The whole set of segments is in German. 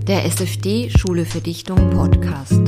Der SFD Schule für Dichtung Podcast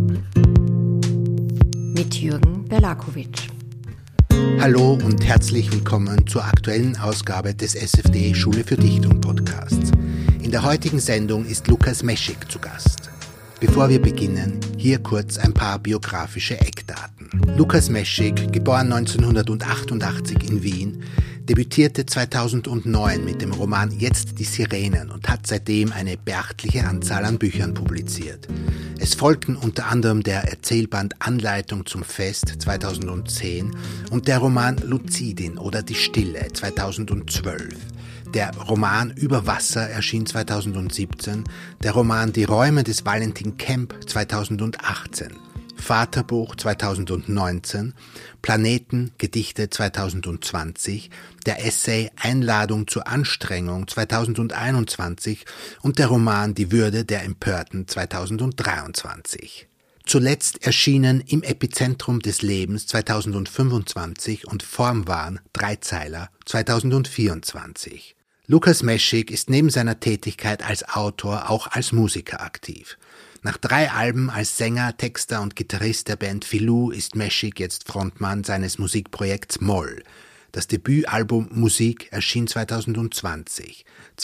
mit Jürgen Berlakovic. Hallo und herzlich willkommen zur aktuellen Ausgabe des SFD Schule für Dichtung Podcasts. In der heutigen Sendung ist Lukas Meschik zu Gast. Bevor wir beginnen, hier kurz ein paar biografische Eckdaten. Lukas Meschik, geboren 1988 in Wien, debütierte 2009 mit dem Roman Jetzt die Sirenen und hat seitdem eine beachtliche Anzahl an Büchern publiziert. Es folgten unter anderem der Erzählband Anleitung zum Fest 2010 und der Roman Luzidin oder Die Stille 2012. Der Roman Über Wasser erschien 2017, der Roman Die Räume des Valentin Kemp 2018, Vaterbuch 2019, Planeten, Gedichte 2020, der Essay Einladung zur Anstrengung 2021 und der Roman Die Würde der Empörten 2023. Zuletzt erschienen Im Epizentrum des Lebens 2025 und Formwahn Dreizeiler 2024. Lukas Meschik ist neben seiner Tätigkeit als Autor auch als Musiker aktiv. Nach 3 Alben als Sänger, Texter und Gitarrist der Band Filou ist Meschik jetzt Frontmann seines Musikprojekts Moll. Das Debütalbum Musik erschien 2020,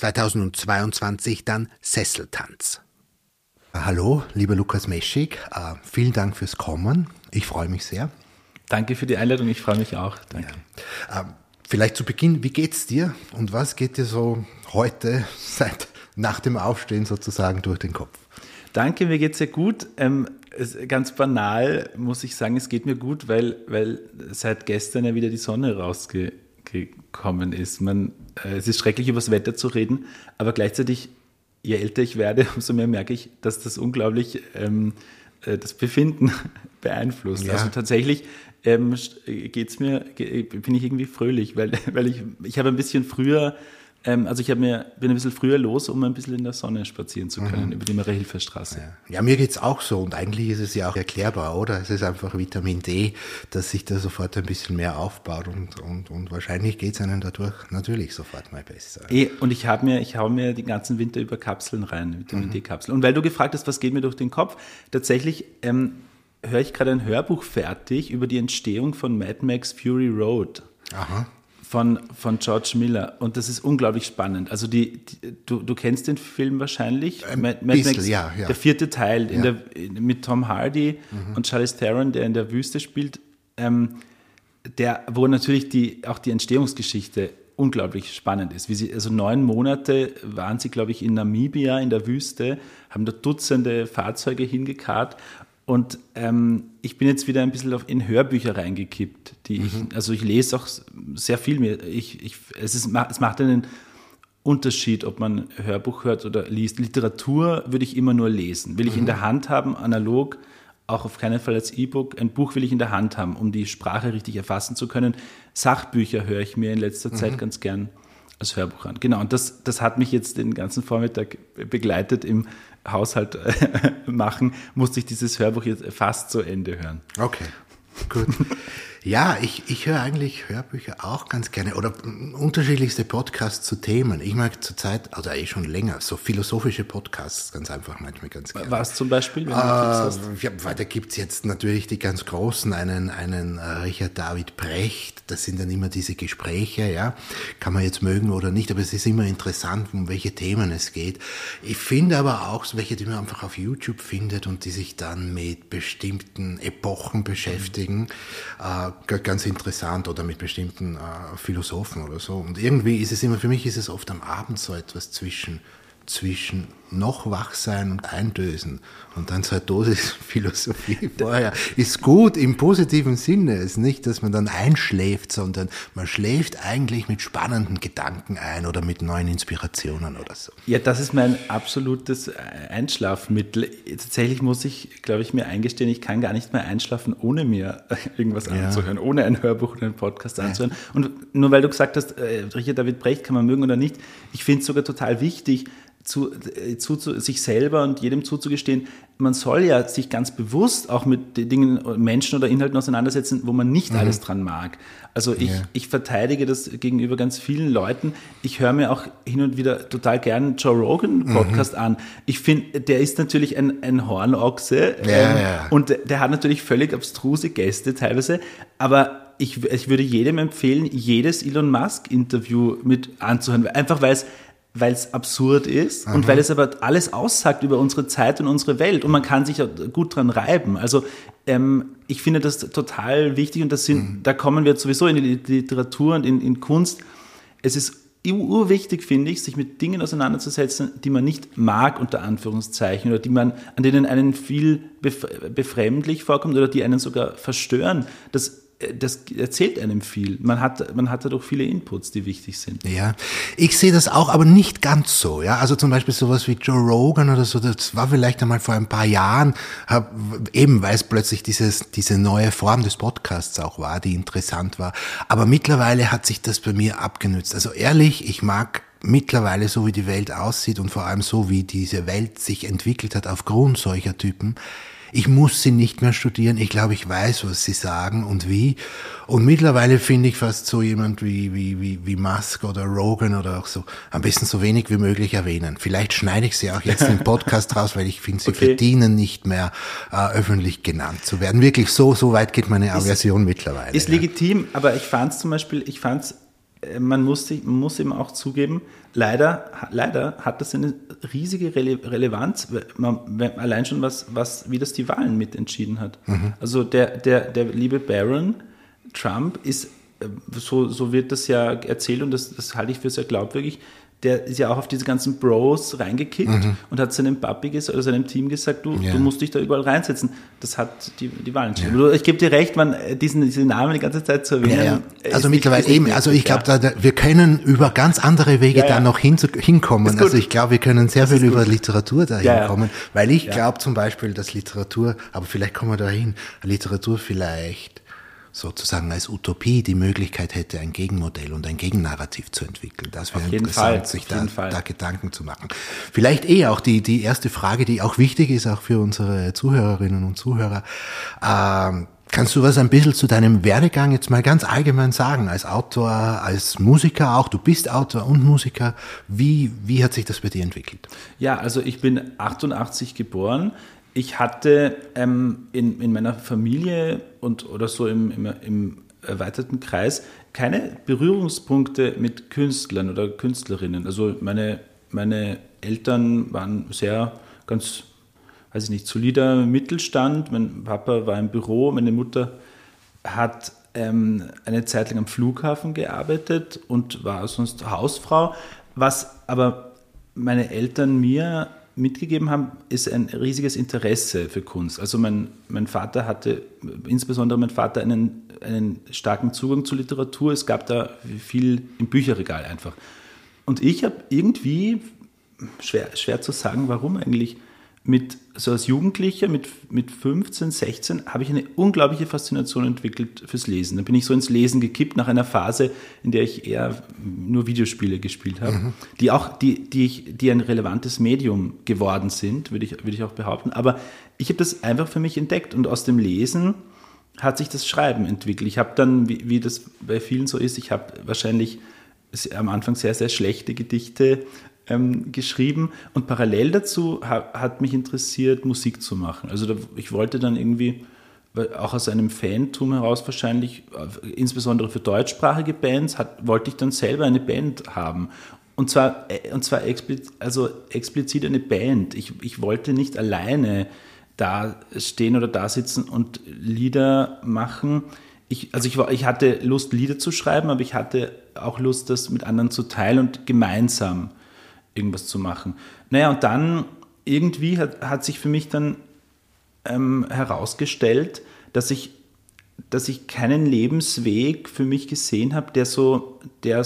2022 dann Sesseltanz. Hallo, lieber Lukas Meschik, vielen Dank fürs Kommen, ich freue mich sehr. Danke für die Einladung, ich freue mich auch. Danke. Ja. Vielleicht zu Beginn, wie geht's dir und was geht dir so heute nach dem Aufstehen sozusagen durch den Kopf? Danke, mir geht's sehr gut. Ganz banal muss ich sagen, es geht mir gut, weil seit gestern ja wieder die Sonne rausgekommen ist. Es ist schrecklich, über das Wetter zu reden, aber gleichzeitig, je älter ich werde, umso mehr merke ich, dass das unglaublich das Befinden beeinflusst. Ja. Also tatsächlich bin ich irgendwie fröhlich, weil ich habe ein bisschen früher, bin ein bisschen früher los, um ein bisschen in der Sonne spazieren zu können, über die Marie-Hilfer-Straße. Ja, mir geht's auch so und eigentlich ist es ja auch erklärbar, oder? Es ist einfach Vitamin D, dass sich da sofort ein bisschen mehr aufbaut und wahrscheinlich geht's einem dadurch natürlich sofort mal besser. Und ich hau mir den ganzen Winter über Kapseln rein, Vitamin D-Kapseln. Und weil du gefragt hast, was geht mir durch den Kopf, tatsächlich höre ich gerade ein Hörbuch fertig über die Entstehung von Mad Max Fury Road. Aha. Von George Miller. Und das ist unglaublich spannend. Also du kennst den Film wahrscheinlich. Mad Max, ja. Der 4. Teil mit Tom Hardy und Charlize Theron, der in der Wüste spielt, wo natürlich auch die Entstehungsgeschichte unglaublich spannend ist. 9 Monate waren sie, glaube ich, in Namibia in der Wüste, haben da Dutzende Fahrzeuge hingekarrt. Und ich bin jetzt wieder ein bisschen in Hörbücher reingekippt. Ich lese auch sehr viel. Es macht einen Unterschied, ob man Hörbuch hört oder liest. Literatur würde ich immer nur lesen. Will ich in der Hand haben, analog, auch auf keinen Fall als E-Book. Ein Buch will ich in der Hand haben, um die Sprache richtig erfassen zu können. Sachbücher höre ich mir in letzter Zeit ganz gern als Hörbuch an. Genau, und das hat mich jetzt den ganzen Vormittag begleitet im Haushalt machen, musste ich dieses Hörbuch jetzt fast zu Ende hören. Okay, gut. Ja, ich höre eigentlich Hörbücher auch ganz gerne oder unterschiedlichste Podcasts zu Themen. Ich mag zurzeit, also schon länger, so philosophische Podcasts ganz einfach manchmal ganz gerne. Was zum Beispiel? Wenn weil da gibt's jetzt natürlich die ganz großen, einen Richard David Brecht, das sind dann immer diese Gespräche, ja, kann man jetzt mögen oder nicht, aber es ist immer interessant, um welche Themen es geht. Ich finde aber auch so welche, die man einfach auf YouTube findet und die sich dann mit bestimmten Epochen beschäftigen, ganz interessant oder mit bestimmten Philosophen oder so. Und irgendwie ist es immer, für mich ist es oft am Abend so etwas zwischen noch wach sein und eindösen und dann so eine Dosis Philosophie vorher. Ist gut im positiven Sinne. Es ist nicht, dass man dann einschläft, sondern man schläft eigentlich mit spannenden Gedanken ein oder mit neuen Inspirationen oder so. Ja, das ist mein absolutes Einschlafmittel. Tatsächlich muss ich, glaube ich, mir eingestehen, ich kann gar nicht mehr einschlafen, ohne mir irgendwas anzuhören, ohne ein Hörbuch oder einen Podcast anzuhören. Und nur weil du gesagt hast, Richard David Brecht kann man mögen oder nicht, ich finde es sogar total wichtig, sich selber und jedem zuzugestehen, man soll ja sich ganz bewusst auch mit den Dingen, Menschen oder Inhalten auseinandersetzen, wo man nicht alles dran mag. Also ich verteidige das gegenüber ganz vielen Leuten. Ich höre mir auch hin und wieder total gern Joe Rogan Podcast an. Ich finde, der ist natürlich ein Hornochse und der hat natürlich völlig abstruse Gäste teilweise, aber ich würde jedem empfehlen, jedes Elon Musk Interview mit anzuhören, einfach weil es absurd ist und weil es aber alles aussagt über unsere Zeit und unsere Welt und man kann sich gut dran reiben. Also ich finde das total wichtig und da kommen wir jetzt sowieso in die Literatur und in Kunst. Es ist urwichtig, finde ich, sich mit Dingen auseinanderzusetzen, die man nicht mag, unter Anführungszeichen, oder an denen einen viel befremdlich vorkommt oder die einen sogar verstören. Das erzählt einem viel. Man hat dadurch viele Inputs, die wichtig sind. Ja, ich sehe das auch, aber nicht ganz so. Ja, also zum Beispiel sowas wie Joe Rogan oder so, das war vielleicht einmal vor ein paar Jahren, eben weil es plötzlich diese neue Form des Podcasts auch war, die interessant war. Aber mittlerweile hat sich das bei mir abgenützt. Also ehrlich, ich mag mittlerweile, so wie die Welt aussieht und vor allem so, wie diese Welt sich entwickelt hat aufgrund solcher Typen. Ich muss sie nicht mehr studieren. Ich glaube, ich weiß, was sie sagen und wie. Und mittlerweile finde ich fast so jemand wie Musk oder Rogan oder auch so, am besten so wenig wie möglich erwähnen. Vielleicht schneide ich sie auch jetzt im Podcast raus, weil ich finde, sie verdienen nicht mehr öffentlich genannt zu werden. Wirklich so weit geht meine Aversion mittlerweile. Ist legitim, aber ich fand es, man muss eben auch zugeben, leider hat das eine riesige Relevanz, allein schon wie das die Wahlen mitentschieden hat. Also der liebe Baron Trump ist, so wird das ja erzählt und das halte ich für sehr glaubwürdig, der ist ja auch auf diese ganzen Bros reingekickt und hat seinem Papi oder seinem Team gesagt, du musst dich da überall reinsetzen. Das hat die Wahlen entschieden. Ja. Ich gebe dir recht, diese Namen die ganze Zeit zu erwähnen. Ja. Also mittlerweile eben, also ich glaube, wir können über ganz andere Wege da noch hinkommen. Also ich glaube, wir können sehr viel über Literatur da hinkommen, weil ich glaube zum Beispiel, dass Literatur, aber vielleicht kommen wir dahin, Literatur vielleicht sozusagen als Utopie die Möglichkeit hätte, ein Gegenmodell und ein Gegennarrativ zu entwickeln. Das wäre interessant, sich da Gedanken zu machen. Vielleicht auch die erste Frage, die auch wichtig ist, auch für unsere Zuhörerinnen und Zuhörer. Kannst du was ein bisschen zu deinem Werdegang jetzt mal ganz allgemein sagen, als Autor, als Musiker auch? Du bist Autor und Musiker. Wie hat sich das bei dir entwickelt? Ja, also ich bin 88 geboren. Ich hatte in meiner Familie oder so im erweiterten Kreis keine Berührungspunkte mit Künstlern oder Künstlerinnen. Also meine Eltern waren ganz, weiß ich nicht, solider Mittelstand. Mein Papa war im Büro, meine Mutter hat eine Zeit lang am Flughafen gearbeitet und war sonst Hausfrau. Was aber meine Eltern mir mitgegeben haben, ist ein riesiges Interesse für Kunst. Also mein Vater hatte, insbesondere mein Vater, einen starken Zugang zur Literatur. Es gab da viel im Bücherregal einfach. Und ich habe irgendwie, schwer zu sagen, warum eigentlich, als Jugendlicher mit 15, 16 habe ich eine unglaubliche Faszination entwickelt fürs Lesen. Da bin ich so ins Lesen gekippt nach einer Phase, in der ich eher nur Videospiele gespielt habe, die ein relevantes Medium geworden sind, würde ich auch behaupten. Aber ich habe das einfach für mich entdeckt und aus dem Lesen hat sich das Schreiben entwickelt. Ich habe dann, wie das bei vielen so ist, ich habe wahrscheinlich am Anfang sehr, sehr schlechte Gedichte geschrieben und parallel dazu hat mich interessiert, Musik zu machen. Also ich wollte dann irgendwie, auch aus einem Fantum heraus wahrscheinlich, insbesondere für deutschsprachige Bands, wollte ich dann selber eine Band haben. Und zwar explizit eine Band. Ich wollte nicht alleine da stehen oder da sitzen und Lieder machen. Ich hatte Lust, Lieder zu schreiben, aber ich hatte auch Lust, das mit anderen zu teilen und gemeinsam irgendwas zu machen. Naja, und dann irgendwie hat sich für mich dann herausgestellt, dass ich keinen Lebensweg für mich gesehen habe, der so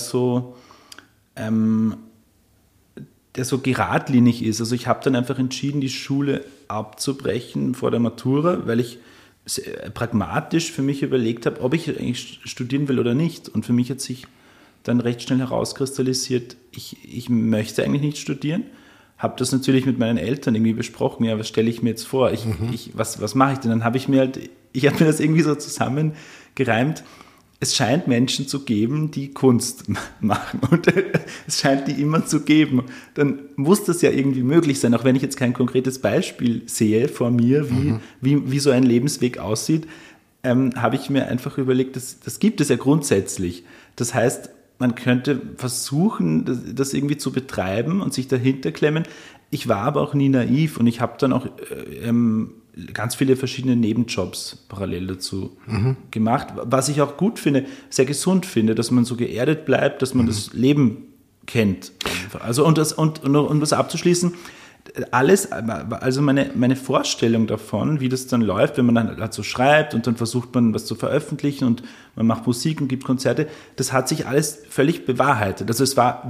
geradlinig ist. Also ich habe dann einfach entschieden, die Schule abzubrechen vor der Matura, weil ich pragmatisch für mich überlegt habe, ob ich eigentlich studieren will oder nicht. Und für mich hat sich dann recht schnell herauskristallisiert, ich möchte eigentlich nicht studieren, habe das natürlich mit meinen Eltern irgendwie besprochen. Ja, was stelle ich mir jetzt vor? Was mache ich denn? Dann habe ich mir das irgendwie so zusammengereimt. Es scheint Menschen zu geben, die Kunst machen und es scheint die immer zu geben. Dann muss das ja irgendwie möglich sein, auch wenn ich jetzt kein konkretes Beispiel sehe vor mir, wie so ein Lebensweg aussieht, habe ich mir einfach überlegt, das gibt es ja grundsätzlich. Das heißt, man könnte versuchen, das irgendwie zu betreiben und sich dahinter klemmen. Ich war aber auch nie naiv und ich habe dann auch ganz viele verschiedene Nebenjobs parallel dazu gemacht, was ich auch gut finde, sehr gesund finde, dass man so geerdet bleibt, dass man das Leben kennt. Also um das abzuschließen, alles, also meine Vorstellung davon, wie das dann läuft, wenn man dann halt so schreibt und dann versucht man was zu veröffentlichen und man macht Musik und gibt Konzerte, das hat sich alles völlig bewahrheitet. Also es war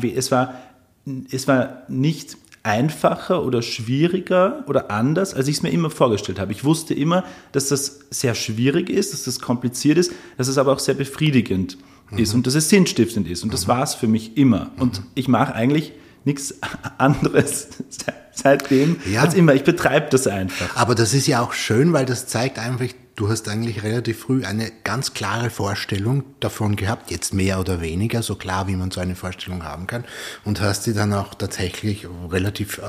nicht einfacher oder schwieriger oder anders, als ich es mir immer vorgestellt habe. Ich wusste immer, dass das sehr schwierig ist, dass das kompliziert ist, dass es aber auch sehr befriedigend ist und dass es sinnstiftend ist. Und das war es für mich immer. Und ich mache eigentlich nichts anderes seitdem als immer. Ich betreibe das einfach. Aber das ist ja auch schön, weil das zeigt einfach, du hast eigentlich relativ früh eine ganz klare Vorstellung davon gehabt, jetzt mehr oder weniger, so klar, wie man so eine Vorstellung haben kann, und hast die dann auch tatsächlich relativ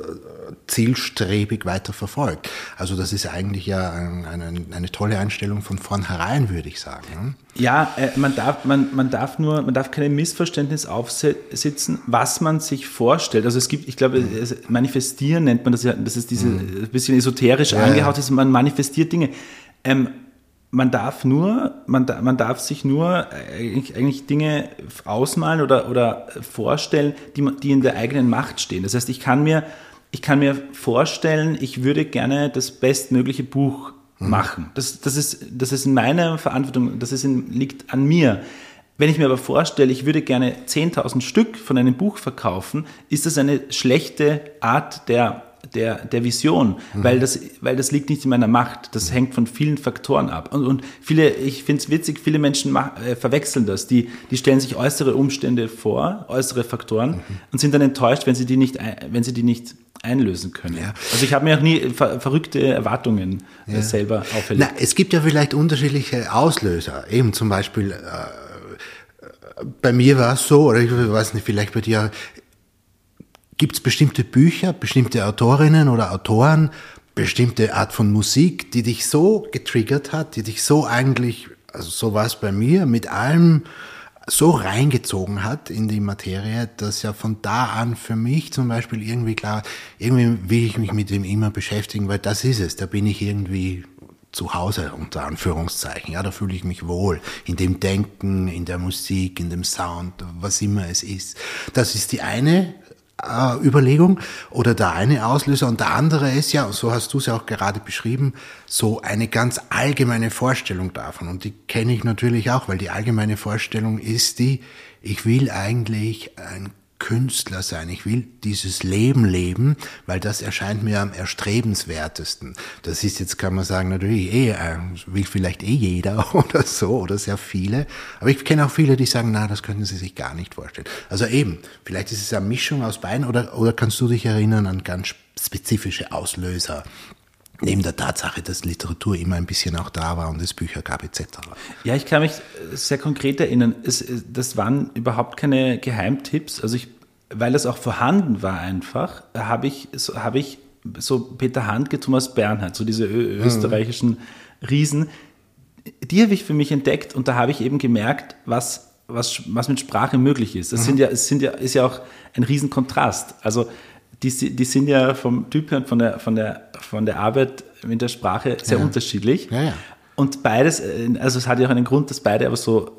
zielstrebig weiter verfolgt. Also das ist eigentlich ja eine tolle Einstellung von vornherein, würde ich sagen. Ne? Ja, man darf keine Missverständnis aufsitzen, was man sich vorstellt. Also es gibt, ich glaube, manifestieren nennt man das ja, das ist diese ein bisschen esoterisch angehaut ist, man manifestiert Dinge. Man darf sich nur eigentlich Dinge ausmalen oder vorstellen, die in der eigenen Macht stehen. Das heißt, ich kann mir vorstellen, ich würde gerne das bestmögliche Buch machen. Das ist in meiner Verantwortung, liegt an mir. Wenn ich mir aber vorstelle, ich würde gerne 10.000 Stück von einem Buch verkaufen, ist das eine schlechte Art der Vision, weil das liegt nicht in meiner Macht. Das hängt von vielen Faktoren ab. Und ich finde es witzig, viele Menschen verwechseln das. Die stellen sich äußere Umstände vor, äußere Faktoren, und sind dann enttäuscht, wenn sie die nicht einlösen können. Ja. Also ich habe mir auch nie verrückte Erwartungen selber auferlegt. Es gibt ja vielleicht unterschiedliche Auslöser. Eben zum Beispiel, bei mir war es so, oder ich weiß nicht, vielleicht bei dir. Gibt es bestimmte Bücher, bestimmte Autorinnen oder Autoren, bestimmte Art von Musik, die dich so getriggert hat, die dich so eigentlich, also so war es bei mir, mit allem so reingezogen hat in die Materie, dass ja von da an für mich zum Beispiel irgendwie klar, irgendwie will ich mich mit dem immer beschäftigen, weil das ist es, da bin ich irgendwie zu Hause, unter Anführungszeichen. Ja, da fühle ich mich wohl in dem Denken, in der Musik, in dem Sound, was immer es ist. Das ist die eine Überlegung oder der eine Auslöser, und der andere ist ja, so hast du es ja auch gerade beschrieben, so eine ganz allgemeine Vorstellung davon, und die kenne ich natürlich auch, weil die allgemeine Vorstellung ist ich will eigentlich ein Künstler sein, ich will dieses Leben leben, weil das erscheint mir am erstrebenswertesten. Das ist jetzt, kann man sagen, natürlich will vielleicht jeder oder so, oder sehr viele, aber ich kenne auch viele, die sagen, das könnten sie sich gar nicht vorstellen. Also eben, vielleicht ist es eine Mischung aus beiden, oder kannst du dich erinnern an ganz spezifische Auslöser, neben der Tatsache, dass Literatur immer ein bisschen auch da war und es Bücher gab etc. Ja, ich kann mich sehr konkret erinnern. Das waren überhaupt keine Geheimtipps. Also weil das auch vorhanden war einfach, habe ich so Peter Handke, Thomas Bernhard, so diese österreichischen Riesen, die habe ich für mich entdeckt, und da habe ich eben gemerkt, was mit Sprache möglich ist. Das ist ja auch ein Riesenkontrast. Also die sind ja vom Typ her und von der Arbeit mit der Sprache sehr unterschiedlich. Ja. Und beides, also es hat ja auch einen Grund, dass beide aber so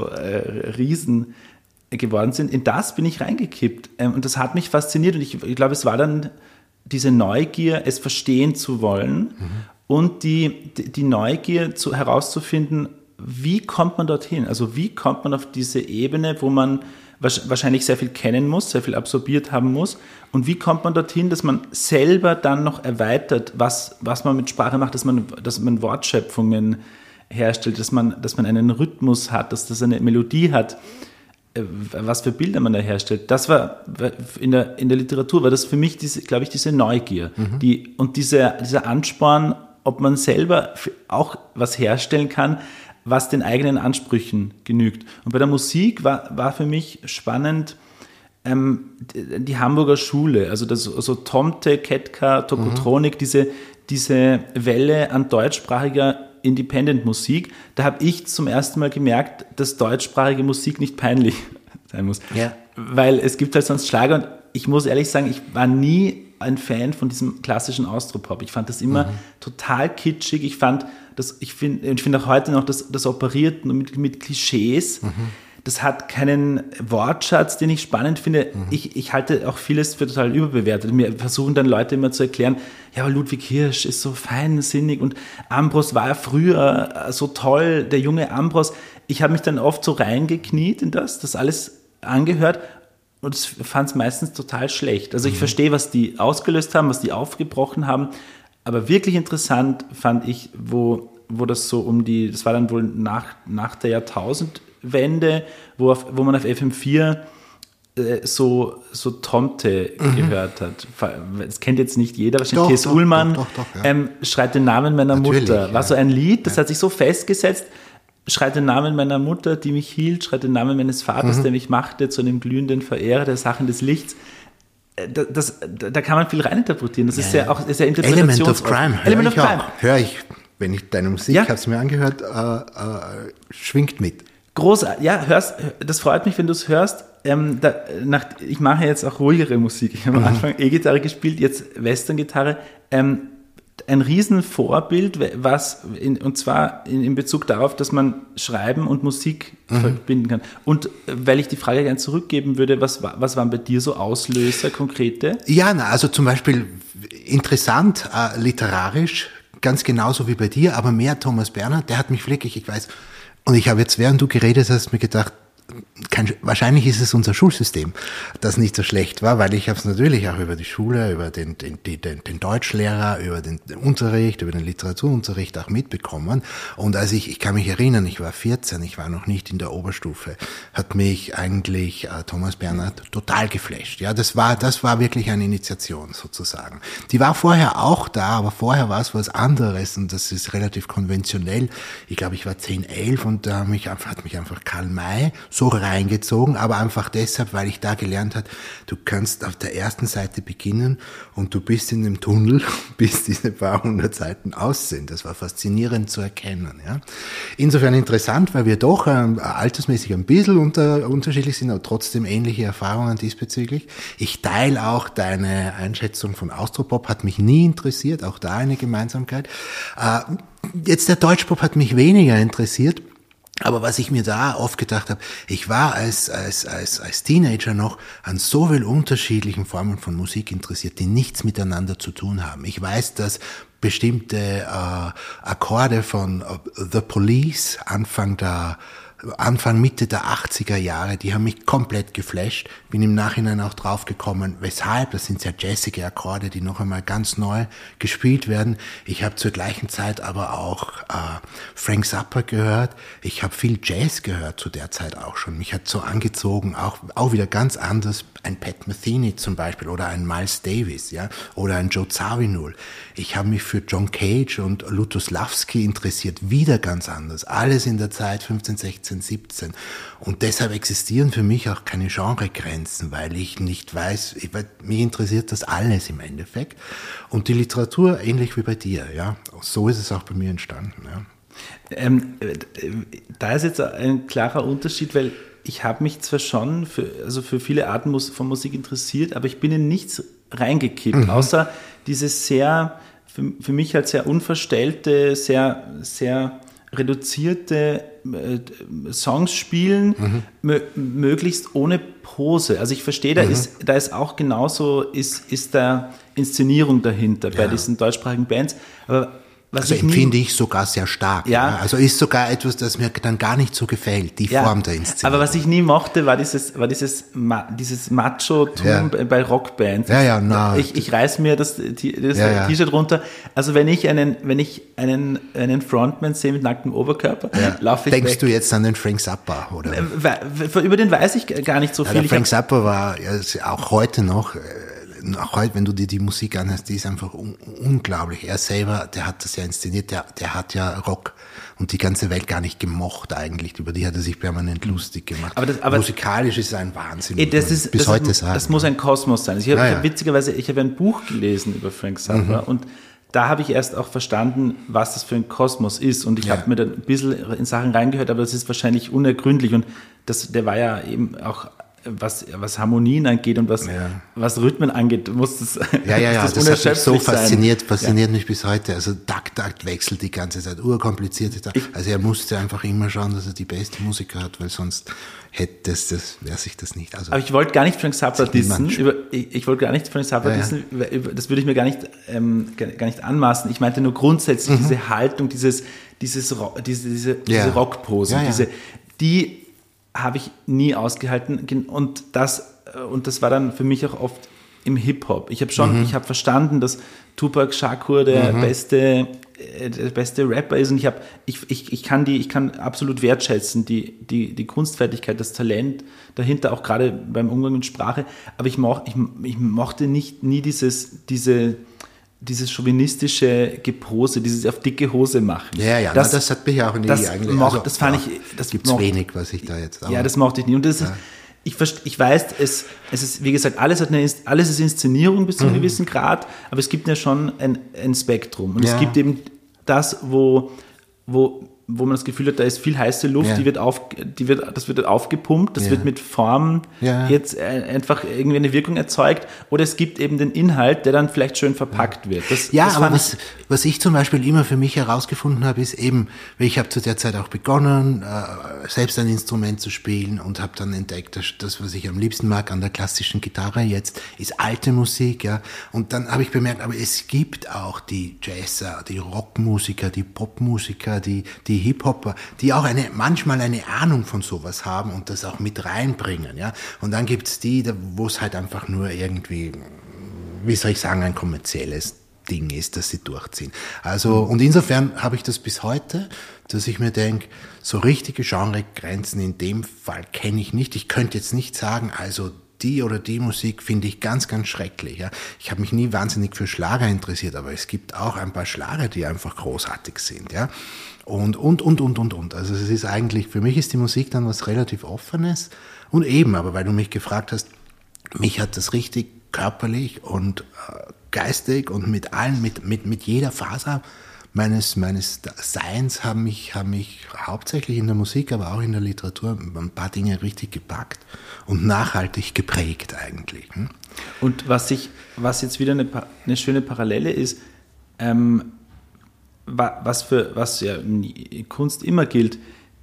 Riesen geworden sind. In das bin ich reingekippt. Und das hat mich fasziniert. Und ich glaube, es war dann diese Neugier, es verstehen zu wollen, und die Neugier herauszufinden, wie kommt man dorthin? Also wie kommt man auf diese Ebene, wo man wahrscheinlich sehr viel kennen muss, sehr viel absorbiert haben muss, und wie kommt man dorthin, dass man selber dann noch erweitert, was man mit Sprache macht, dass man Wortschöpfungen herstellt, dass man einen Rhythmus hat, dass das eine Melodie hat. was für Bilder man da herstellt. Das war in der Literatur, war das für mich diese Neugier, dieser Ansporn, ob man selber auch was herstellen kann, was den eigenen Ansprüchen genügt. Und bei der Musik war für mich spannend die Hamburger Schule, also so Tomte, Ketka, Tokotronik, diese Welle an deutschsprachiger Independent-Musik. Da habe ich zum ersten Mal gemerkt, dass deutschsprachige Musik nicht peinlich sein muss. Ja. Weil es gibt halt sonst Schlager und ich muss ehrlich sagen, ich war nie ein Fan von diesem klassischen Austropop. Ich fand das immer total kitschig. Ich finde auch heute noch das Operiert mit Klischees. Das hat keinen Wortschatz, den ich spannend finde. Ich halte auch vieles für total überbewertet. Mir versuchen dann Leute immer zu erklären, ja, aber Ludwig Hirsch ist so feinsinnig und Ambros war ja früher so toll, der junge Ambros. Ich habe mich dann oft so reingekniet in das alles angehört und fand es meistens total schlecht. Also ich verstehe, was die ausgelöst haben, was die aufgebrochen haben, aber wirklich interessant fand ich, wo das so das war dann wohl nach der Jahrtausendwende, wo man auf FM4 so Tomte gehört hat. Das kennt jetzt nicht jeder, wahrscheinlich T.S. Ullmann. Doch, ja. Schreit den Namen meiner Natürlich, Mutter. War so ein Lied, das hat sich so festgesetzt. Schreit den Namen meiner Mutter, die mich hielt, schreit den Namen meines Vaters, der mich machte zu einem glühenden Verehrer der Sachen des Lichts. Da kann man viel reininterpretieren. Das ist ja auch sehr Element of Crime. Element of Crime. Höre ich, wenn ich deine Musik, habe es mir angehört, schwingt mit. Großartig, ja, das freut mich, wenn du es hörst. Ich mache jetzt auch ruhigere Musik. Ich habe am Anfang E-Gitarre gespielt, jetzt Western-Gitarre. Ein Riesenvorbild, und zwar in Bezug darauf, dass man Schreiben und Musik verbinden kann. Und weil ich die Frage gerne zurückgeben würde, was waren bei dir so Auslöser, konkrete? Ja, also zum Beispiel interessant, literarisch, ganz genauso wie bei dir, aber mehr Thomas Bernhard, der hat mich wirklich, ich weiß, und ich habe jetzt, während du geredet hast, mir gedacht, wahrscheinlich ist es unser Schulsystem, das nicht so schlecht war, weil ich habe es natürlich auch über die Schule, über den Deutschlehrer, über den Unterricht, über den Literaturunterricht auch mitbekommen. Und als ich kann mich erinnern, ich war 14, ich war noch nicht in der Oberstufe, hat mich eigentlich Thomas Bernhard total geflasht. Ja, das war wirklich eine Initiation sozusagen. Die war vorher auch da, aber vorher war es was anderes und das ist relativ konventionell. Ich glaube, ich war 10, 11 und da hat mich einfach Karl May so reingezogen, aber einfach deshalb, weil ich da gelernt habe, du kannst auf der ersten Seite beginnen und du bist in dem Tunnel, bis diese paar 100 Seiten aus sind. Das war faszinierend zu erkennen. Ja. Insofern interessant, weil wir doch altersmäßig ein bisschen unterschiedlich sind, aber trotzdem ähnliche Erfahrungen diesbezüglich. Ich teile auch deine Einschätzung von Austropop, hat mich nie interessiert, auch da eine Gemeinsamkeit. Jetzt der Deutschpop hat mich weniger interessiert. Aber was ich mir da oft gedacht habe, ich war als Teenager noch an so vielen unterschiedlichen Formen von Musik interessiert, die nichts miteinander zu tun haben. Ich weiß, dass bestimmte Akkorde von The Police Anfang, Mitte der 80er Jahre, die haben mich komplett geflasht. Bin im Nachhinein auch drauf gekommen, weshalb. Das sind sehr jazzige Akkorde, die noch einmal ganz neu gespielt werden. Ich habe zur gleichen Zeit aber auch Frank Zappa gehört. Ich habe viel Jazz gehört zu der Zeit auch schon. Mich hat so angezogen, auch wieder ganz anders, ein Pat Metheny zum Beispiel oder ein Miles Davis, ja, oder ein Joe Zawinul. Ich habe mich für John Cage und Lutosławski interessiert, wieder ganz anders. Alles in der Zeit 15, 16, 17. Und deshalb existieren für mich auch keine Genregrenzen, weil ich nicht weiß, mich interessiert das alles im Endeffekt. Und die Literatur ähnlich wie bei dir, ja. So ist es auch bei mir entstanden, ja. Da ist jetzt ein klarer Unterschied, weil ich habe mich zwar schon für viele Arten von Musik interessiert, aber ich bin in nichts reingekippt, außer dieses für mich halt sehr unverstellte, sehr, sehr reduzierte Songs spielen, möglichst ohne Pose. Also ich verstehe, da ist auch genauso, ist da Inszenierung dahinter bei diesen deutschsprachigen Bands, aber Also empfinde ich sogar sehr stark. Ja. Also ist sogar etwas, das mir dann gar nicht so gefällt, die Form der Inszenierung. Aber was ich nie mochte, war dieses Macho-Tum bei Rockbands. Ich reiß mir das T-Shirt runter. Also wenn ich einen Frontman sehe mit nacktem Oberkörper, laufe ich Denkst weg. Du jetzt an den Frank Zappa, oder? Über den weiß ich gar nicht so viel. Der Frank Zappa war auch heute noch, wenn du dir die Musik anhörst, die ist einfach unglaublich. Er selber, der hat das ja inszeniert, der hat ja Rock und die ganze Welt gar nicht gemocht eigentlich. Über die hat er sich permanent lustig gemacht. Aber musikalisch ist es ein Wahnsinn. Bis heute sagen. Das muss ein Kosmos sein. Witzigerweise, ich habe ein Buch gelesen über Frank Zappa und da habe ich erst auch verstanden, was das für ein Kosmos ist. Und ich habe mir da ein bisschen in Sachen reingehört, aber das ist wahrscheinlich unergründlich. Und der war ja eben auch, was Harmonien angeht und was Rhythmen angeht, muss das das hat mich so fasziniert mich bis heute. Also Takt wechselt die ganze Zeit, urkompliziert. Also er musste einfach immer schauen, dass er die beste Musiker hat, weil sonst wäre sich das nicht. Also, aber ich wollte gar nicht Frank Zappa dissen. Das würde ich mir gar nicht anmaßen. Ich meinte nur grundsätzlich diese Haltung, diese Rockpose, die habe ich nie ausgehalten und das war dann für mich auch oft im Hip-Hop. Ich habe verstanden, dass Tupac Shakur der beste Rapper ist und ich kann absolut wertschätzen, die Kunstfertigkeit, das Talent dahinter, auch gerade beim Umgang mit Sprache, aber ich mochte nie dieses chauvinistische Gepose, dieses auf dicke Hose machen. Das hat mich auch nie eigentlich. Das gibt's wenig, was ich da jetzt. Das mochte ich nie. Und ich weiß, es ist, wie gesagt, alles ist Inszenierung bis zu einem gewissen Grad, aber es gibt ja schon ein Spektrum. Und es gibt eben das, wo man das Gefühl hat, da ist viel heiße Luft, das wird aufgepumpt, das wird mit Form jetzt einfach irgendwie eine Wirkung erzeugt, oder es gibt eben den Inhalt, der dann vielleicht schön verpackt wird. Was ich zum Beispiel immer für mich herausgefunden habe, ist eben, weil ich habe zu der Zeit auch begonnen, selbst ein Instrument zu spielen und habe dann entdeckt, das, was ich am liebsten mag an der klassischen Gitarre jetzt, ist alte Musik, und dann habe ich bemerkt, aber es gibt auch die Jazzer, die Rockmusiker, die Popmusiker, die Hip-Hopper, die auch manchmal eine Ahnung von sowas haben und das auch mit reinbringen, Und dann gibt's die, wo es halt einfach nur irgendwie, wie soll ich sagen, ein kommerzielles Ding ist, das sie durchziehen. Also, und insofern habe ich das bis heute, dass ich mir denke, so richtige Genregrenzen in dem Fall kenne ich nicht. Ich könnte jetzt nicht sagen, also die oder die Musik finde ich ganz, ganz schrecklich. Ich habe mich nie wahnsinnig für Schlager interessiert, aber es gibt auch ein paar Schlager, die einfach großartig sind. Und. Also es ist eigentlich, für mich ist die Musik dann was relativ Offenes. Und eben, aber weil du mich gefragt hast, mich hat das richtig körperlich und geistig und mit allen, mit jeder Faser meines Seins haben mich hauptsächlich in der Musik, aber auch in der Literatur ein paar Dinge richtig gepackt und nachhaltig geprägt eigentlich. Und was jetzt wieder eine schöne Parallele ist, was ja in Kunst immer gilt,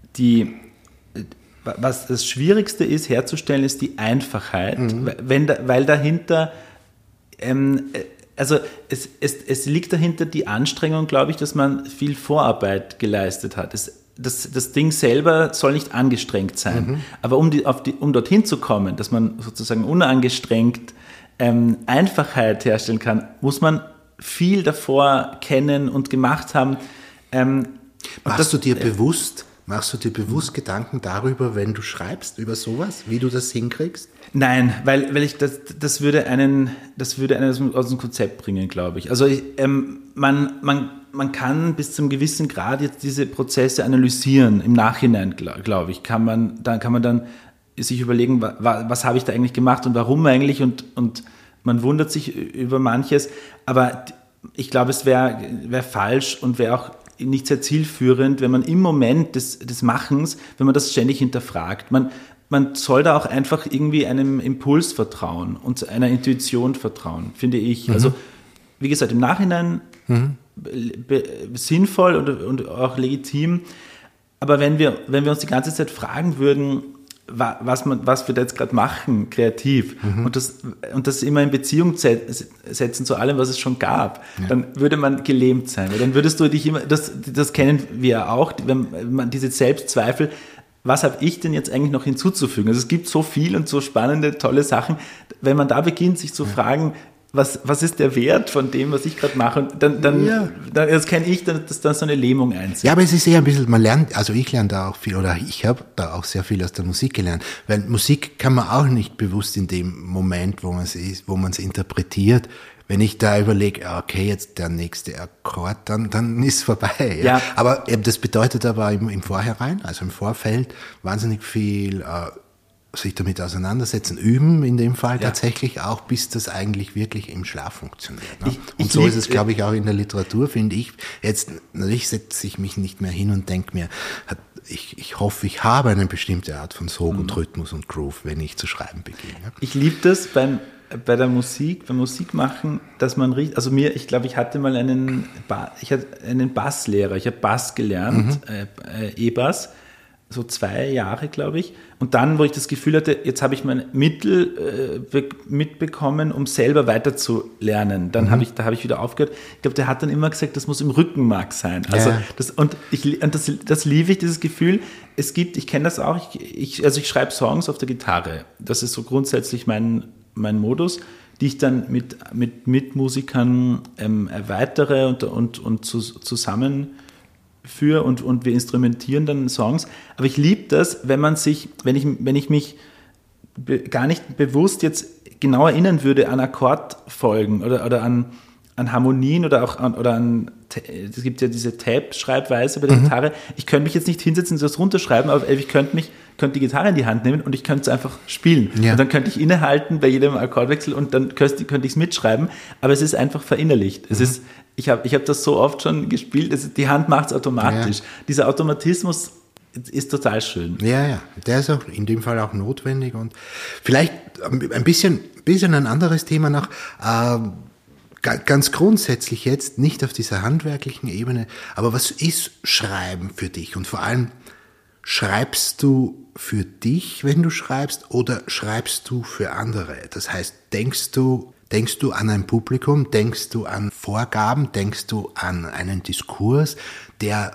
was das Schwierigste ist herzustellen, ist die Einfachheit, weil dahinter, also es liegt dahinter die Anstrengung, glaube ich, dass man viel Vorarbeit geleistet hat. Das Ding selber soll nicht angestrengt sein, aber um dorthin zu kommen, dass man sozusagen unangestrengt Einfachheit herstellen kann, muss man viel davor kennen und gemacht haben. Machst du dir bewusst Gedanken darüber, wenn du schreibst, über sowas, wie du das hinkriegst? Nein, weil ich das würde einen aus dem Konzept bringen, glaube ich. Also man kann bis zum gewissen Grad jetzt diese Prozesse analysieren im Nachhinein, glaube ich. Kann man dann sich überlegen, was habe ich da eigentlich gemacht und warum eigentlich, und man wundert sich über manches, aber ich glaube, es wäre falsch und wäre auch nicht sehr zielführend, wenn man im Moment des Machens, wenn man das ständig hinterfragt. Man soll da auch einfach irgendwie einem Impuls vertrauen und einer Intuition vertrauen, finde ich. Also, wie gesagt, im Nachhinein sinnvoll und auch legitim. Aber wenn wir uns die ganze Zeit fragen würden, was wir da jetzt gerade machen, kreativ, und das immer in Beziehung setzen zu allem, was es schon gab, dann würde man gelähmt sein. Weil dann würdest du dich immer, das kennen wir ja auch, wenn man diese Selbstzweifel, was habe ich denn jetzt eigentlich noch hinzuzufügen? Also es gibt so viel und so spannende, tolle Sachen, wenn man da beginnt, sich zu fragen, was ist der Wert von dem, was ich gerade mache? Und dann das kenne ich, dass dann so eine Lähmung einsetzt. Ja, aber es ist eher ein bisschen, man lernt, also ich lerne da auch viel, oder ich habe da auch sehr viel aus der Musik gelernt, weil Musik kann man auch nicht bewusst in dem Moment, wo man es interpretiert. Wenn ich da überlege, okay, jetzt der nächste Akkord, dann ist es vorbei. Ja. Aber das bedeutet aber im Vorhinein, also im Vorfeld, wahnsinnig viel sich damit auseinandersetzen, üben in dem Fall tatsächlich auch, bis das eigentlich wirklich im Schlaf funktioniert. Ne? Und so ist es, glaube ich, auch in der Literatur, finde ich. Jetzt, natürlich setze ich mich nicht mehr hin und denke mir, ich hoffe, ich habe eine bestimmte Art von Sog und Rhythmus und Groove, wenn ich zu schreiben beginne. Ich liebe das beim Musikmachen, dass man riecht, also ich glaube, ich hatte mal einen Basslehrer, ich habe Bass gelernt, E-Bass, so 2 Jahre, glaube ich. Und dann, wo ich das Gefühl hatte, jetzt habe ich mein Mittel mitbekommen, um selber weiter zu lernen. Dann habe ich wieder aufgehört. Ich glaube, der hat dann immer gesagt, das muss im Rückenmark sein. Also das liebe ich, dieses Gefühl. Ich kenne das auch, ich schreibe Songs auf der Gitarre. Das ist so grundsätzlich mein Modus, die ich dann mit Musikern erweitere und zusammenführe und wir instrumentieren dann Songs. Aber ich liebe das, wenn ich mich gar nicht bewusst jetzt genau erinnern würde an Akkordfolgen oder an Harmonien oder an es gibt ja diese Tab-Schreibweise bei der Gitarre. Ich könnte mich jetzt nicht hinsetzen und das runterschreiben, aber ich könnte die Gitarre in die Hand nehmen und ich könnte es einfach spielen. Ja. Und dann könnte ich innehalten bei jedem Akkordwechsel und dann könnte ich es mitschreiben, aber es ist einfach verinnerlicht. Es ist, ich hab das so oft schon gespielt, die Hand macht es automatisch. Ja. Dieser Automatismus ist total schön. Ja, der ist auch in dem Fall auch notwendig und vielleicht ein bisschen ein anderes Thema noch, ganz grundsätzlich jetzt, nicht auf dieser handwerklichen Ebene, aber was ist Schreiben für dich? Und vor allem, schreibst du für dich, wenn du schreibst, oder schreibst du für andere? Das heißt, denkst du an ein Publikum, denkst du an Vorgaben, denkst du an einen Diskurs, der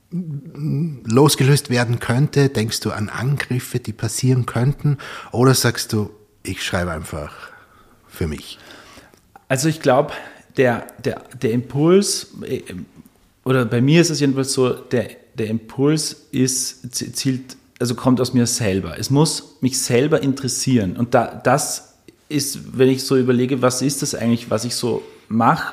losgelöst werden könnte, denkst du an Angriffe, die passieren könnten, oder sagst du, ich schreibe einfach für mich? Also ich glaube, der Impuls, oder bei mir ist es jedenfalls so, der Impuls kommt aus mir selber. Es muss mich selber interessieren. Und das ist, wenn ich so überlege, was ist das eigentlich, was ich so mache,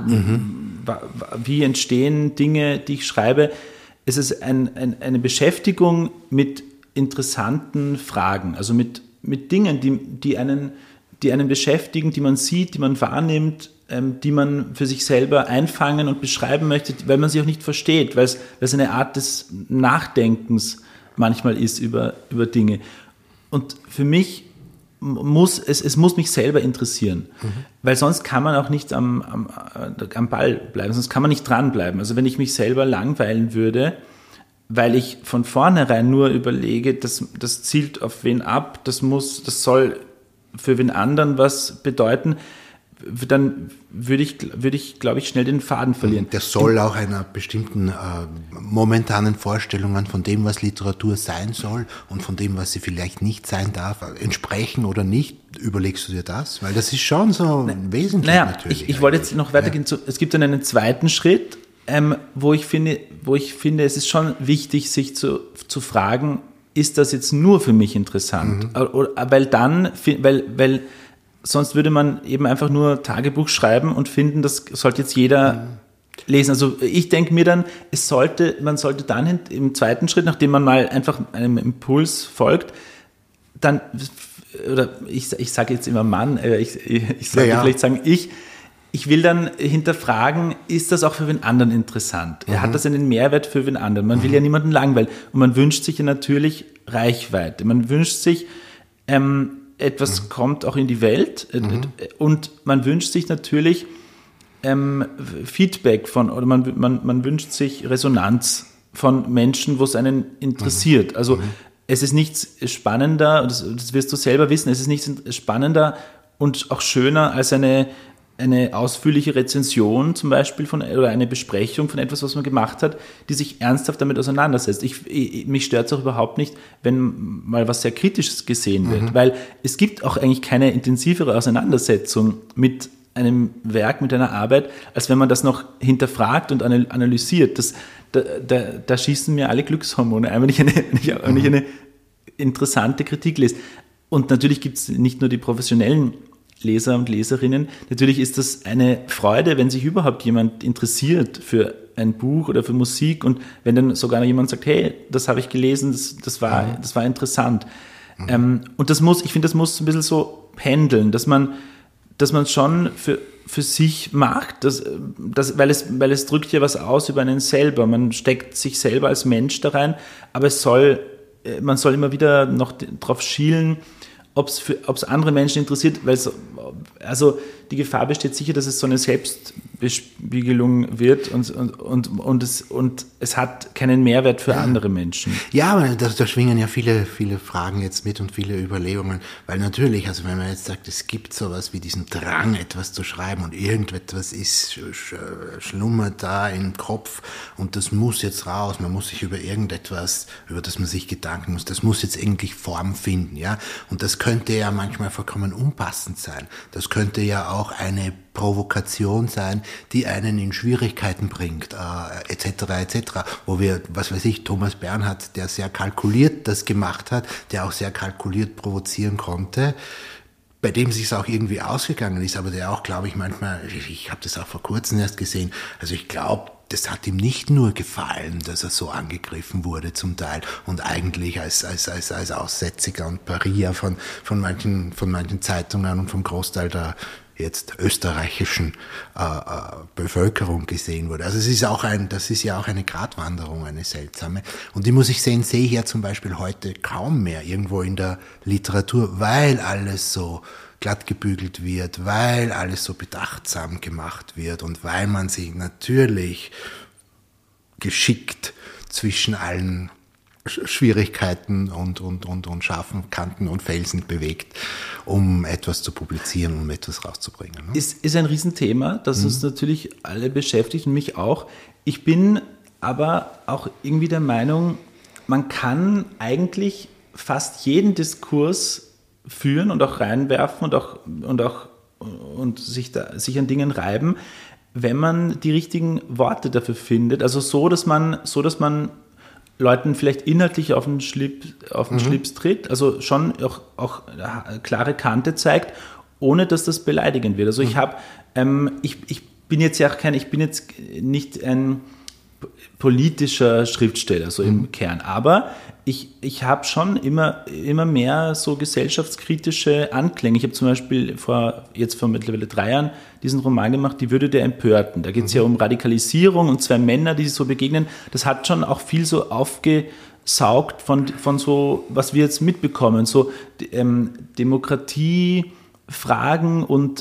wie entstehen Dinge, die ich schreibe, ist es eine Beschäftigung mit interessanten Fragen, also mit Dingen, die einen beschäftigen, die man sieht, die man wahrnimmt, die man für sich selber einfangen und beschreiben möchte, weil man sie auch nicht versteht, weil es eine Art des Nachdenkens manchmal ist über Dinge. Und für mich muss mich selber interessieren, weil sonst kann man auch nicht am Ball bleiben, sonst kann man nicht dranbleiben. Also wenn ich mich selber langweilen würde, weil ich von vornherein nur überlege, das zielt auf wen ab, das soll für wen anderen was bedeuten, dann würde ich, glaube ich, schnell den Faden verlieren. Das soll auch einer bestimmten momentanen Vorstellungen von dem, was Literatur sein soll und von dem, was sie vielleicht nicht sein darf, entsprechen oder nicht. Überlegst du dir das? Weil das ist schon so wesentlich natürlich. Ich wollte jetzt noch weitergehen. Es gibt dann einen zweiten Schritt, wo ich finde, es ist schon wichtig, sich zu fragen, ist das jetzt nur für mich interessant? Weil sonst würde man eben einfach nur Tagebuch schreiben und finden, das sollte jetzt jeder lesen. Also ich denke mir dann, man sollte dann im zweiten Schritt, nachdem man mal einfach einem Impuls folgt, dann, oder ich sage jetzt immer Mann, ich sollte vielleicht sagen, ich will dann hinterfragen, ist das auch für wen anderen interessant? Hat das einen Mehrwert für wen anderen? Man will ja niemanden langweilen. Und man wünscht sich ja natürlich Reichweite. Man wünscht sich, etwas kommt auch in die Welt und man wünscht sich natürlich Feedback oder man wünscht sich Resonanz von Menschen, wo es einen interessiert. Also es ist nichts spannender, und das wirst du selber wissen, es ist nichts spannender und auch schöner als eine ausführliche Rezension zum Beispiel oder eine Besprechung von etwas, was man gemacht hat, die sich ernsthaft damit auseinandersetzt. Mich stört es auch überhaupt nicht, wenn mal was sehr Kritisches gesehen wird, weil es gibt auch eigentlich keine intensivere Auseinandersetzung mit einem Werk, mit einer Arbeit, als wenn man das noch hinterfragt und analysiert. Da schießen mir alle Glückshormone ein, wenn ich eine interessante Kritik lese. Und natürlich gibt es nicht nur die professionellen Leser und Leserinnen. Natürlich ist das eine Freude, wenn sich überhaupt jemand interessiert für ein Buch oder für Musik und wenn dann sogar jemand sagt, hey, das habe ich gelesen, das war interessant. Und ich finde, das muss ein bisschen so pendeln, dass man schon für sich macht, weil es drückt ja was aus über einen selber. Man steckt sich selber als Mensch da rein, aber man soll immer wieder noch drauf schielen, ob es andere Menschen interessiert, also die Gefahr besteht sicher, dass es so eine Selbstbespiegelung wird und es hat keinen Mehrwert für andere Menschen. Ja, aber da schwingen ja viele Fragen jetzt mit und viele Überlegungen, weil natürlich, also wenn man jetzt sagt, es gibt sowas wie diesen Drang, etwas zu schreiben und irgendetwas schlummert da im Kopf und das muss jetzt raus, man muss sich über irgendetwas, über das man sich Gedanken muss, das muss jetzt eigentlich Form finden, ja, und das könnte ja manchmal vollkommen unpassend sein. Das könnte ja auch eine Provokation sein, die einen in Schwierigkeiten bringt, etc. Wo wir, was weiß ich, Thomas Bernhard, der sehr kalkuliert das gemacht hat, der auch sehr kalkuliert provozieren konnte, bei dem sich es auch irgendwie ausgegangen ist, aber der auch, glaube ich, manchmal, ich habe das auch vor kurzem erst gesehen, also ich glaube, das hat ihm nicht nur gefallen, dass er so angegriffen wurde zum Teil und eigentlich als Aussätziger und Paria von manchen Zeitungen und vom Großteil der jetzt österreichischen Bevölkerung gesehen wurde. Also das ist ja auch eine Gratwanderung, eine seltsame. Und die muss ich sehen, sehe ich ja zum Beispiel heute kaum mehr irgendwo in der Literatur, weil alles so glatt gebügelt wird, weil alles so bedachtsam gemacht wird und weil man sich natürlich geschickt zwischen allen Schwierigkeiten und scharfen Kanten und Felsen bewegt, um etwas zu publizieren, um etwas rauszubringen. Ne? Ist ein Riesenthema, das uns natürlich alle beschäftigt und mich auch. Ich bin aber auch irgendwie der Meinung, man kann eigentlich fast jeden Diskurs führen und auch reinwerfen und sich an Dingen reiben, wenn man die richtigen Worte dafür findet. Also so, dass man Leuten vielleicht inhaltlich auf den Schlips tritt, also schon auch klare Kante zeigt, ohne dass das beleidigend wird. Also ich bin jetzt nicht ein politischer Schriftsteller, so im Kern, aber ich habe schon immer mehr so gesellschaftskritische Anklänge. Ich habe zum Beispiel vor mittlerweile 3 Jahren diesen Roman gemacht, Die Würde der Empörten. Da geht es ja um Radikalisierung und 2 Männer, die sich so begegnen. Das hat schon auch viel so aufgesaugt von so, was wir jetzt mitbekommen, so Demokratiefragen und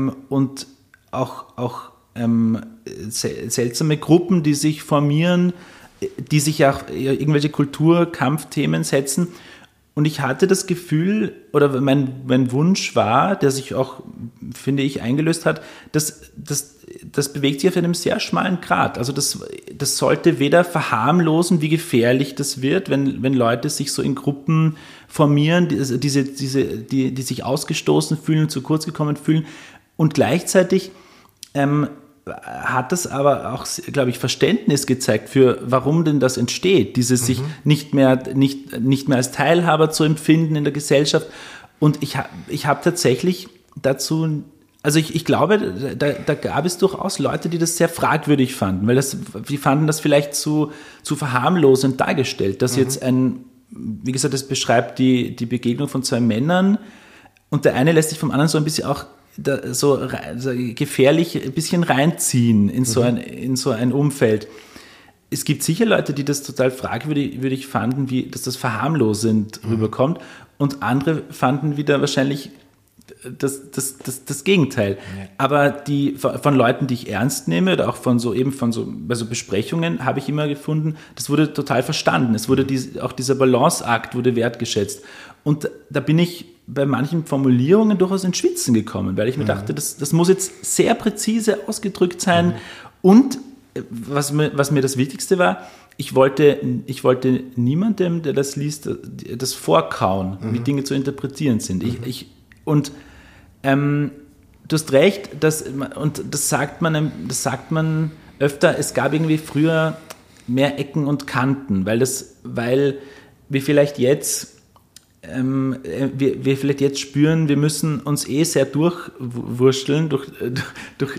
auch seltsame Gruppen, die sich formieren, die sich auch irgendwelche Kulturkampfthemen setzen. Und ich hatte das Gefühl, oder mein Wunsch war, der sich auch, finde ich, eingelöst hat, das bewegt sich auf einem sehr schmalen Grat. Also das sollte weder verharmlosen, wie gefährlich das wird, wenn Leute sich so in Gruppen formieren, die sich ausgestoßen fühlen, zu kurz gekommen fühlen. Und gleichzeitig hat das aber auch, glaube ich, Verständnis gezeigt für, warum denn das entsteht, dieses sich nicht mehr als Teilhaber zu empfinden in der Gesellschaft. Und ich habe tatsächlich dazu, also ich glaube, da gab es durchaus Leute, die das sehr fragwürdig fanden, weil die fanden das vielleicht zu verharmlosend dargestellt, dass jetzt wie gesagt, das beschreibt die Begegnung von 2 Männern und der eine lässt sich vom anderen so ein bisschen auch so gefährlich ein bisschen reinziehen in so ein Umfeld. Es gibt sicher Leute, die das total fragwürdig fanden, dass das verharmlosend rüberkommt, und andere fanden wieder wahrscheinlich das Gegenteil. Ja. Aber von Leuten, die ich ernst nehme oder auch von so Besprechungen, habe ich immer gefunden, das wurde total verstanden. Es wurde auch dieser Balanceakt wurde wertgeschätzt. Und da bin ich bei manchen Formulierungen durchaus ins Schwitzen gekommen, weil ich mir dachte, das muss jetzt sehr präzise ausgedrückt sein. Und was mir das Wichtigste war, ich wollte niemandem, der das liest, das vorkauen, wie Dinge zu interpretieren sind. Du hast recht, das sagt man öfter, es gab irgendwie früher mehr Ecken und Kanten, weil wir vielleicht jetzt spüren, wir müssen uns sehr durchwursteln durch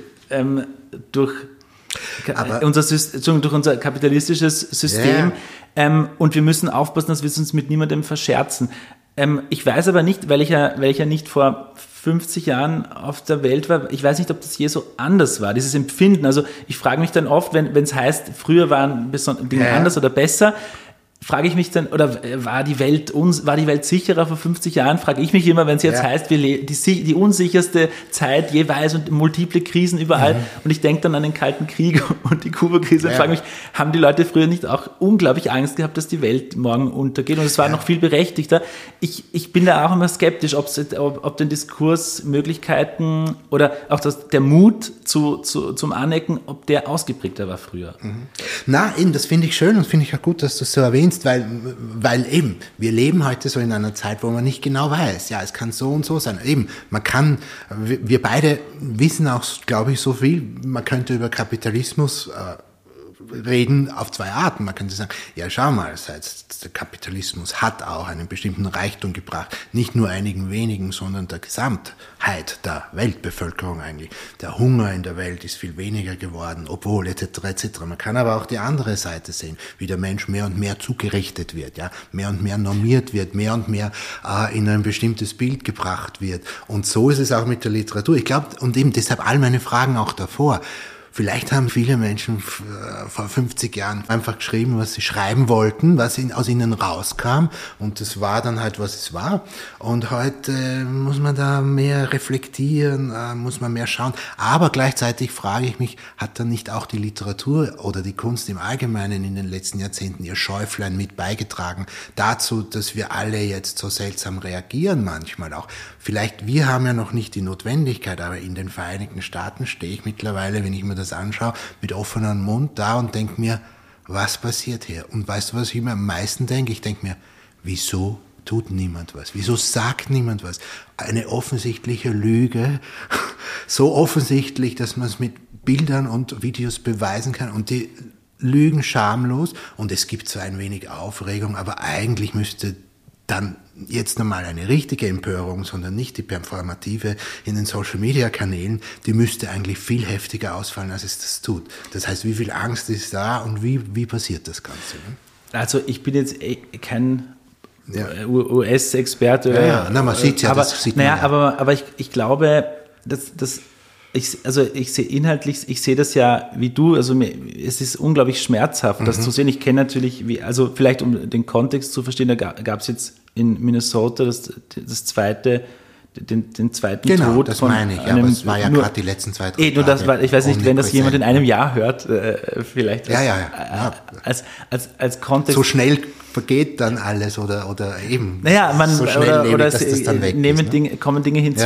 unser kapitalistisches System, und wir müssen aufpassen, dass wir es uns mit niemandem verscherzen. Ich weiß aber nicht, weil ich ja nicht vor 50 Jahren auf der Welt war, ich weiß nicht, ob das je so anders war, dieses Empfinden. Also ich frage mich dann oft, wenn es heißt, früher waren Dinge anders oder besser, frage ich mich dann, oder war die Welt sicherer vor 50 Jahren, frage ich mich immer, wenn es jetzt heißt, die unsicherste Zeit jeweils und multiple Krisen überall. Und ich denke dann an den Kalten Krieg und die Kuba-Krise und frage mich, haben die Leute früher nicht auch unglaublich Angst gehabt, dass die Welt morgen untergeht? Und es war noch viel berechtigter. Ich bin da auch immer skeptisch, ob den Diskursmöglichkeiten oder auch der Mut zum Anecken, ob der ausgeprägter war früher. Na, eben, das finde ich schön und finde ich auch gut, dass du es so erwähnst, weil eben, wir leben heute so in einer Zeit, wo man nicht genau weiß, ja, es kann so und so sein. Eben, wir beide wissen auch, glaube ich, so viel, man könnte über Kapitalismus reden auf zwei Arten. Man könnte sagen, ja, schau mal, der Kapitalismus hat auch einen bestimmten Reichtum gebracht. Nicht nur einigen wenigen, sondern der Gesamtheit der Weltbevölkerung eigentlich. Der Hunger in der Welt ist viel weniger geworden, obwohl etc. etc. Man kann aber auch die andere Seite sehen, wie der Mensch mehr und mehr zugerichtet wird, ja, mehr und mehr normiert wird, mehr und mehr in ein bestimmtes Bild gebracht wird. Und so ist es auch mit der Literatur. Ich glaube, und eben deshalb all meine Fragen auch davor. Vielleicht haben viele Menschen vor 50 Jahren einfach geschrieben, was sie schreiben wollten, was aus ihnen rauskam, und das war dann halt, was es war. Und heute muss man da mehr reflektieren, muss man mehr schauen. Aber gleichzeitig frage ich mich, hat dann nicht auch die Literatur oder die Kunst im Allgemeinen in den letzten Jahrzehnten ihr Schäuflein mit beigetragen dazu, dass wir alle jetzt so seltsam reagieren manchmal auch? Vielleicht, wir haben ja noch nicht die Notwendigkeit, aber in den Vereinigten Staaten stehe ich mittlerweile, wenn ich mir das anschaue, mit offenem Mund da und denke mir, was passiert hier? Und weißt du, was ich mir am meisten denke? Ich denke mir, wieso tut niemand was? Wieso sagt niemand was? Eine offensichtliche Lüge, so offensichtlich, dass man es mit Bildern und Videos beweisen kann, und die lügen schamlos, und es gibt zwar ein wenig Aufregung, aber eigentlich müsste dann jetzt nochmal eine richtige Empörung, sondern nicht die performative in den Social-Media-Kanälen, die müsste eigentlich viel heftiger ausfallen, als es das tut. Das heißt, wie viel Angst ist da und wie passiert das Ganze? Ne? Also ich bin jetzt kein US-Experte. Ja, man sieht ja, das sieht man ja. Aber ich glaube, ich sehe inhaltlich, ich sehe das ja wie du, also es ist unglaublich schmerzhaft, das zu sehen. Ich kenne natürlich, vielleicht um den Kontext zu verstehen, da gab es jetzt in Minnesota den zweiten genau, Tod das von meine ich, aber es war ja gerade die letzten 2, 3 Tage. Ich weiß nicht, wenn das jemand in einem Jahr hört, vielleicht als Kontext. So schnell vergeht dann alles oder eben so schnell dass das dann weg ist. Kommen Dinge hinzu.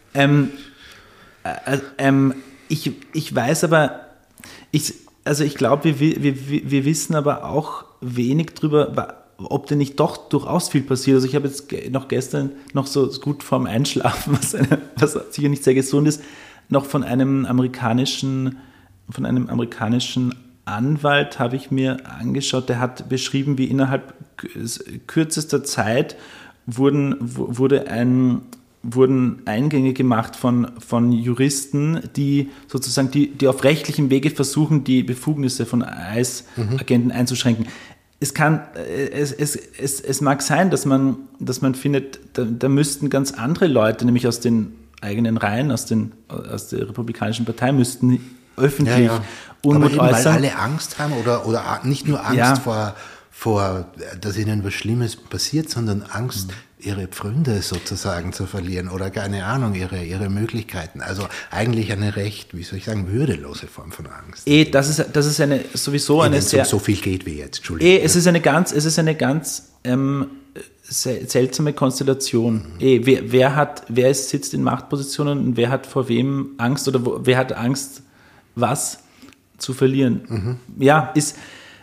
Ich weiß aber, ich glaube, wir wissen aber auch wenig drüber, ob denn nicht doch durchaus viel passiert. Also ich habe jetzt noch gestern noch so gut vorm Einschlafen, was sicher nicht sehr gesund ist, noch von einem amerikanischen Anwalt habe ich mir angeschaut, der hat beschrieben, wie innerhalb kürzester Zeit wurden Eingänge gemacht von Juristen, die sozusagen die auf rechtlichem Wege versuchen, die Befugnisse von ICE-Agenten einzuschränken. Es mag sein, dass man findet, da müssten ganz andere Leute, nämlich aus den eigenen Reihen, aus der Republikanischen Partei, müssten öffentlich Unmut äußern. Weil alle Angst haben oder nicht nur Angst dass ihnen was Schlimmes passiert, sondern Angst, ihre Pfründe sozusagen zu verlieren oder keine Ahnung, ihre Möglichkeiten. Also eigentlich eine recht, wie soll ich sagen, würdelose Form von Angst. Das ist sowieso eine sehr... so viel geht wie jetzt, Entschuldigung. Es ist eine ganz seltsame Konstellation. Wer sitzt in Machtpositionen und wer hat vor wem Angst oder wer hat Angst, was zu verlieren? Ja, ist...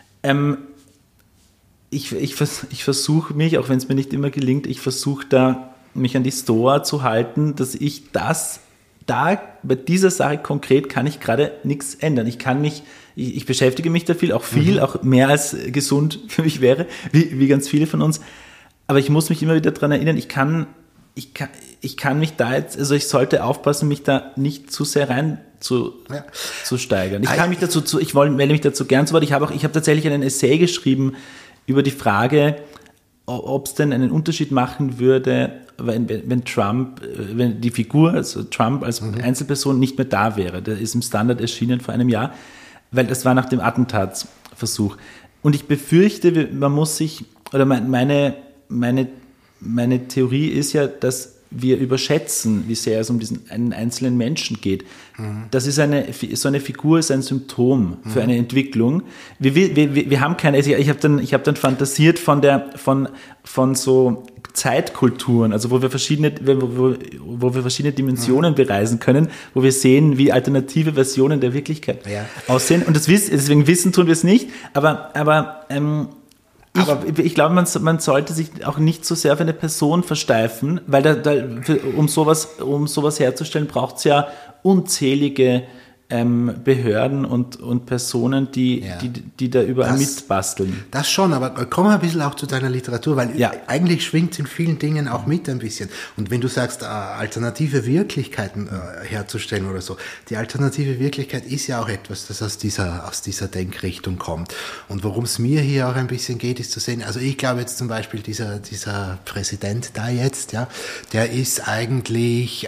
Ich versuche mich, auch wenn es mir nicht immer gelingt, ich versuche da, mich an die Stoa zu halten, dass ich bei dieser Sache konkret kann ich gerade nichts ändern. Ich beschäftige mich da viel, auch mehr als gesund für mich wäre, wie ganz viele von uns. Aber ich muss mich immer wieder daran erinnern, ich kann mich da jetzt, also ich sollte aufpassen, mich da nicht zu sehr rein zu steigern. Ich melde mich dazu gern zu Wort. Ich habe tatsächlich einen Essay geschrieben über die Frage, ob es denn einen Unterschied machen würde, wenn Trump, wenn die Figur, also Trump als Einzelperson nicht mehr da wäre. Der ist im Standard erschienen vor einem Jahr, weil das war nach dem Attentatsversuch. Und ich befürchte, man muss sich, oder meine Theorie ist ja, dass wir überschätzen, wie sehr es um einen einzelnen Menschen geht. Das ist so eine Figur ist ein Symptom für eine Entwicklung. Wir haben keine, ich habe dann fantasiert von so Zeitkulturen, also wo wir verschiedene Dimensionen bereisen können, wo wir sehen, wie alternative Versionen der Wirklichkeit aussehen. Und deswegen wissen tun wir es nicht, aber ich glaube, man sollte sich auch nicht so sehr auf eine Person versteifen, weil um sowas herzustellen, braucht es ja unzählige Behörden und Personen, die da überall mitbasteln. Das schon, aber komm mal ein bisschen auch zu deiner Literatur, weil eigentlich schwingt es in vielen Dingen auch mit ein bisschen. Und wenn du sagst, alternative Wirklichkeiten herzustellen oder so, die alternative Wirklichkeit ist ja auch etwas, das aus dieser Denkrichtung kommt. Und worum es mir hier auch ein bisschen geht, ist zu sehen, also ich glaube jetzt zum Beispiel, dieser Präsident da jetzt, der ist eigentlich...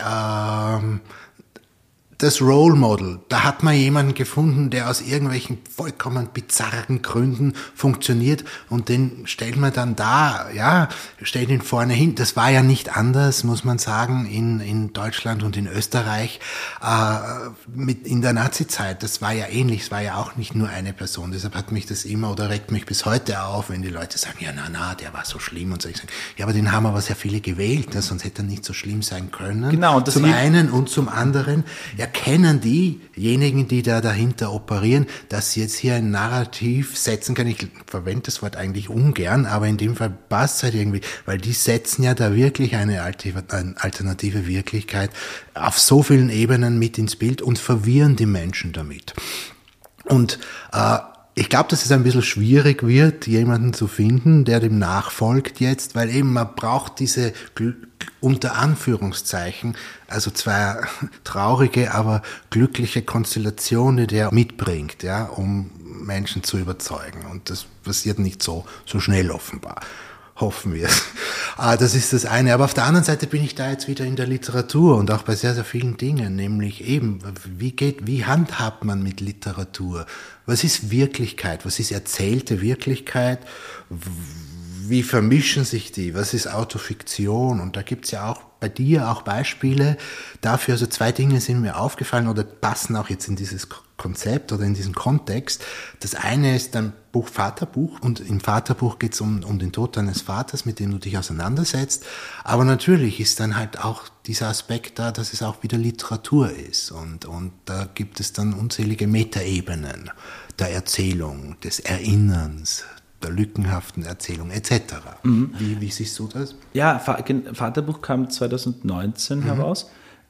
das Role Model, da hat man jemanden gefunden, der aus irgendwelchen vollkommen bizarren Gründen funktioniert und den stellt man dann stellt ihn vorne hin. Das war ja nicht anders, muss man sagen, in Deutschland und in Österreich in der Nazizeit. Das war ja ähnlich, es war ja auch nicht nur eine Person. Deshalb hat mich das immer oder regt mich bis heute auf, wenn die Leute sagen, der war so schlimm und so. Ich sage, ja, aber den haben aber sehr viele gewählt, sonst hätte er nicht so schlimm sein können. Genau. Und zum einen und zum anderen, erkennen diejenigen, die da dahinter operieren, dass sie jetzt hier ein Narrativ setzen können. Ich verwende das Wort eigentlich ungern, aber in dem Fall passt es halt irgendwie, weil die setzen ja da wirklich eine alternative Wirklichkeit auf so vielen Ebenen mit ins Bild und verwirren die Menschen damit. Und ich glaube, dass es ein bisschen schwierig wird, jemanden zu finden, der dem nachfolgt jetzt, weil eben man braucht diese unter Anführungszeichen, also zwar traurige, aber glückliche Konstellation, die der mitbringt, um Menschen zu überzeugen. Und das passiert nicht so schnell offenbar. Hoffen wir es. Das ist das eine. Aber auf der anderen Seite bin ich da jetzt wieder in der Literatur und auch bei sehr, sehr vielen Dingen, nämlich eben, wie handhabt man mit Literatur? Was ist Wirklichkeit? Was ist erzählte Wirklichkeit? Wie vermischen sich die? Was ist Autofiktion? Und da gibt's ja auch bei dir auch Beispiele dafür. Also 2 Dinge sind mir aufgefallen oder passen auch jetzt in dieses Konzept oder in diesen Kontext. Das eine ist ein Buch Vaterbuch und im Vaterbuch geht's um den Tod deines Vaters, mit dem du dich auseinandersetzt. Aber natürlich ist dann halt auch dieser Aspekt da, dass es auch wieder Literatur ist. Und da gibt es dann unzählige Metaebenen der Erzählung, des Erinnerns, der lückenhaften Erzählung etc. Wie siehst du das? Ja, Vaterbuch kam 2019 heraus.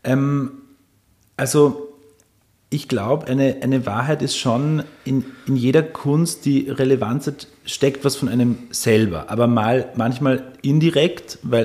Also ich glaube, eine Wahrheit ist schon, in jeder Kunst, die Relevanz hat, steckt was von einem selber. Aber manchmal indirekt, weil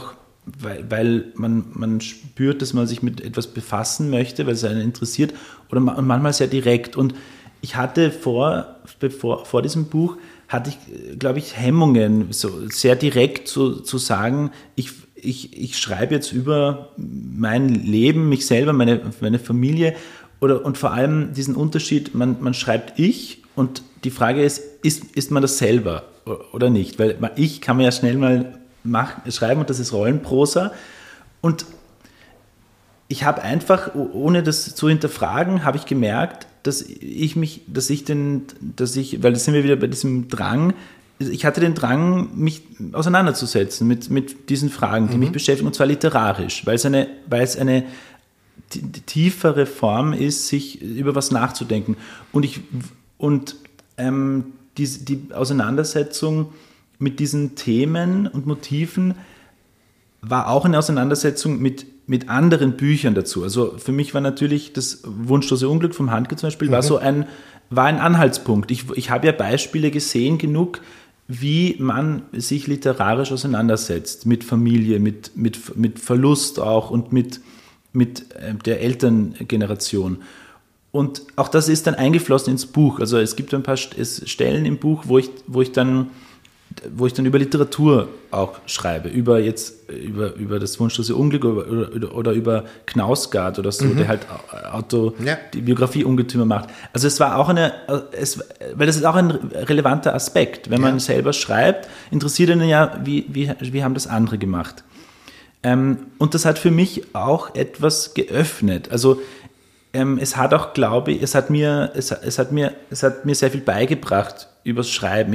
man spürt, dass man sich mit etwas befassen möchte, weil es einen interessiert, und manchmal sehr direkt. Und ich hatte vor diesem Buch, hatte ich, glaube ich, Hemmungen, so sehr direkt zu sagen, ich schreibe jetzt über mein Leben, mich selber, meine Familie, und vor allem diesen Unterschied, man schreibt ich und die Frage ist man das selber oder nicht? Weil ich kann man ja schnell mal schreiben und das ist Rollenprosa. Und ich habe einfach, ohne das zu hinterfragen, habe ich gemerkt, weil da sind wir wieder bei diesem Drang, ich hatte den Drang, mich auseinanderzusetzen mit diesen Fragen, die mich beschäftigen, und zwar literarisch, weil es eine tiefere Form ist, sich über was nachzudenken. Und die Auseinandersetzung mit diesen Themen und Motiven war auch eine Auseinandersetzung mit anderen Büchern dazu. Also für mich war natürlich das Wunschlose Unglück vom Handke zum Beispiel, war ein Anhaltspunkt. Ich habe ja Beispiele gesehen genug, wie man sich literarisch auseinandersetzt mit Familie, mit Verlust auch und mit der Elterngeneration. Und auch das ist dann eingeflossen ins Buch. Also es gibt ein paar Stellen im Buch, wo ich dann über Literatur auch schreibe, über das Wunschlose Unglück oder über Knausgard oder so, der halt die Biografie Ungetümer macht. Also es war auch weil das ist auch ein relevanter Aspekt. Wenn man selber schreibt, interessiert einen ja, wie haben das andere gemacht. Und das hat für mich auch etwas geöffnet. Also es hat auch, glaube ich, es hat mir sehr viel beigebracht übers Schreiben.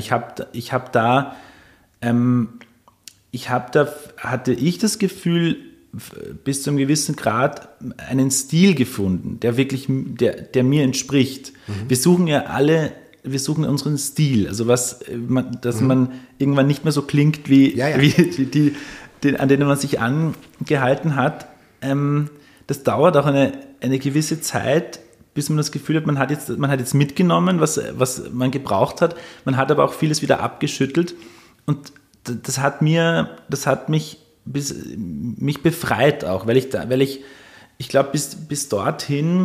Hatte ich das Gefühl, bis zu einem gewissen Grad einen Stil gefunden, der mir entspricht. Wir suchen unseren Stil, also dass man irgendwann nicht mehr so klingt wie an denen man sich angehalten hat. Das dauert auch eine gewisse Zeit, bis man das Gefühl hat, man hat jetzt mitgenommen, was man gebraucht hat. Man hat aber auch vieles wieder abgeschüttelt. Und das hat mich befreit auch, weil ich glaube, bis dorthin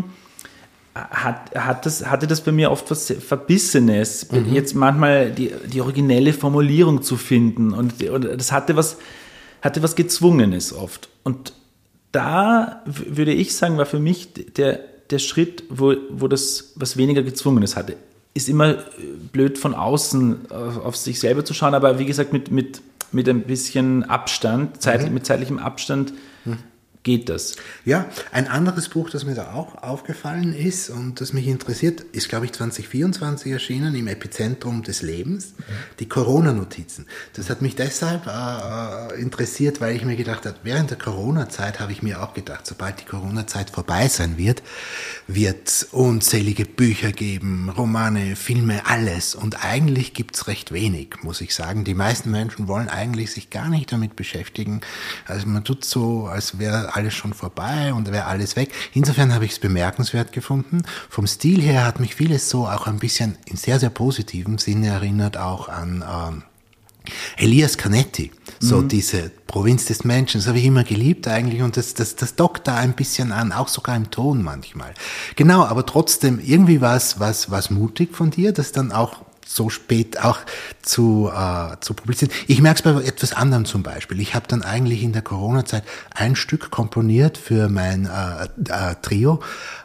hatte das bei mir oft was Verbissenes, jetzt manchmal die originelle Formulierung zu finden. Und das hatte was Gezwungenes oft. Und da würde ich sagen, war für mich der Schritt, wo das was weniger Gezwungenes hatte. Ist immer blöd von außen auf sich selber zu schauen, aber wie gesagt, mit ein bisschen Abstand, mit zeitlichem Abstand geht das. Ja, ein anderes Buch, das mir da auch aufgefallen ist und das mich interessiert, ist, glaube ich, 2024 erschienen, im Epizentrum des Lebens, die Corona-Notizen. Das hat mich deshalb interessiert, weil ich mir gedacht habe, während der Corona-Zeit habe ich mir auch gedacht, sobald die Corona-Zeit vorbei sein wird es unzählige Bücher geben, Romane, Filme, alles. Und eigentlich gibt's recht wenig, muss ich sagen. Die meisten Menschen wollen eigentlich sich gar nicht damit beschäftigen. Also man tut so, als wäre alles schon vorbei und wäre alles weg. Insofern habe ich es bemerkenswert gefunden. Vom Stil her hat mich vieles so auch ein bisschen in sehr, sehr positivem Sinne erinnert, auch an Elias Canetti, so diese Provinz des Menschen, das habe ich immer geliebt eigentlich und das dockt da ein bisschen an, auch sogar im Ton manchmal. Genau, aber trotzdem, irgendwie war es mutig von dir, das dann auch so spät auch zu publizieren. Ich merke es bei etwas anderem zum Beispiel. Ich habe dann eigentlich in der Corona-Zeit ein Stück komponiert für mein Trio,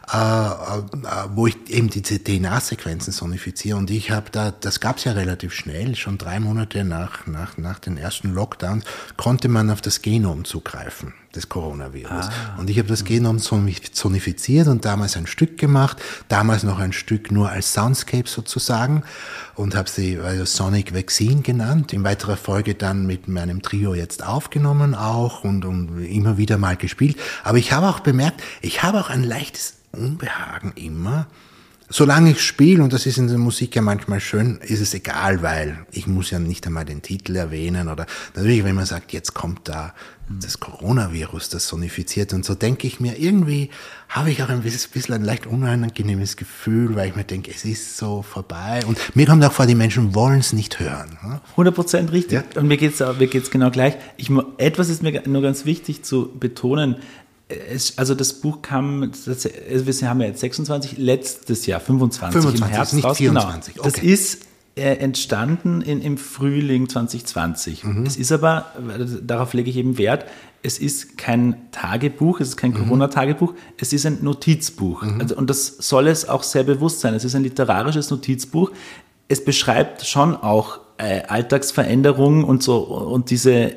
wo ich eben diese DNA-Sequenzen sonifiziere. Und ich habe das gab es ja relativ schnell, schon 3 Monate nach den ersten Lockdowns, konnte man auf das Genom zugreifen des Coronavirus. Und ich habe das Genom sonifiziert und damals ein Stück gemacht, damals noch ein Stück nur als Soundscape sozusagen und habe sie Sonic Vaccine genannt, in weiterer Folge dann mit meinem Trio jetzt aufgenommen auch und immer wieder mal gespielt. Aber ich habe auch bemerkt, ich habe auch ein leichtes Unbehagen immer. Solange ich spiele, und das ist in der Musik ja manchmal schön, ist es egal, weil ich muss ja nicht einmal den Titel erwähnen oder natürlich, wenn man sagt, jetzt kommt da das Coronavirus, das sonifiziert und so, denke ich mir, irgendwie habe ich auch ein bisschen ein leicht unangenehmes Gefühl, weil ich mir denke, es ist so vorbei und mir kommt auch vor, die Menschen wollen es nicht hören. 100% richtig. Ja? Und mir geht's genau gleich. Etwas ist mir nur ganz wichtig zu betonen. Also das Buch kam, wir haben ja jetzt 26, letztes Jahr 25 im Herbst nicht raus. 24. Genau. Okay. entstanden im Frühling 2020. Es ist aber, darauf lege ich eben Wert, es ist kein Tagebuch, es ist kein Corona-Tagebuch, es ist ein Notizbuch. Also, und das soll es auch sehr bewusst sein. Es ist ein literarisches Notizbuch. Es beschreibt schon auch Alltagsveränderungen und so und diese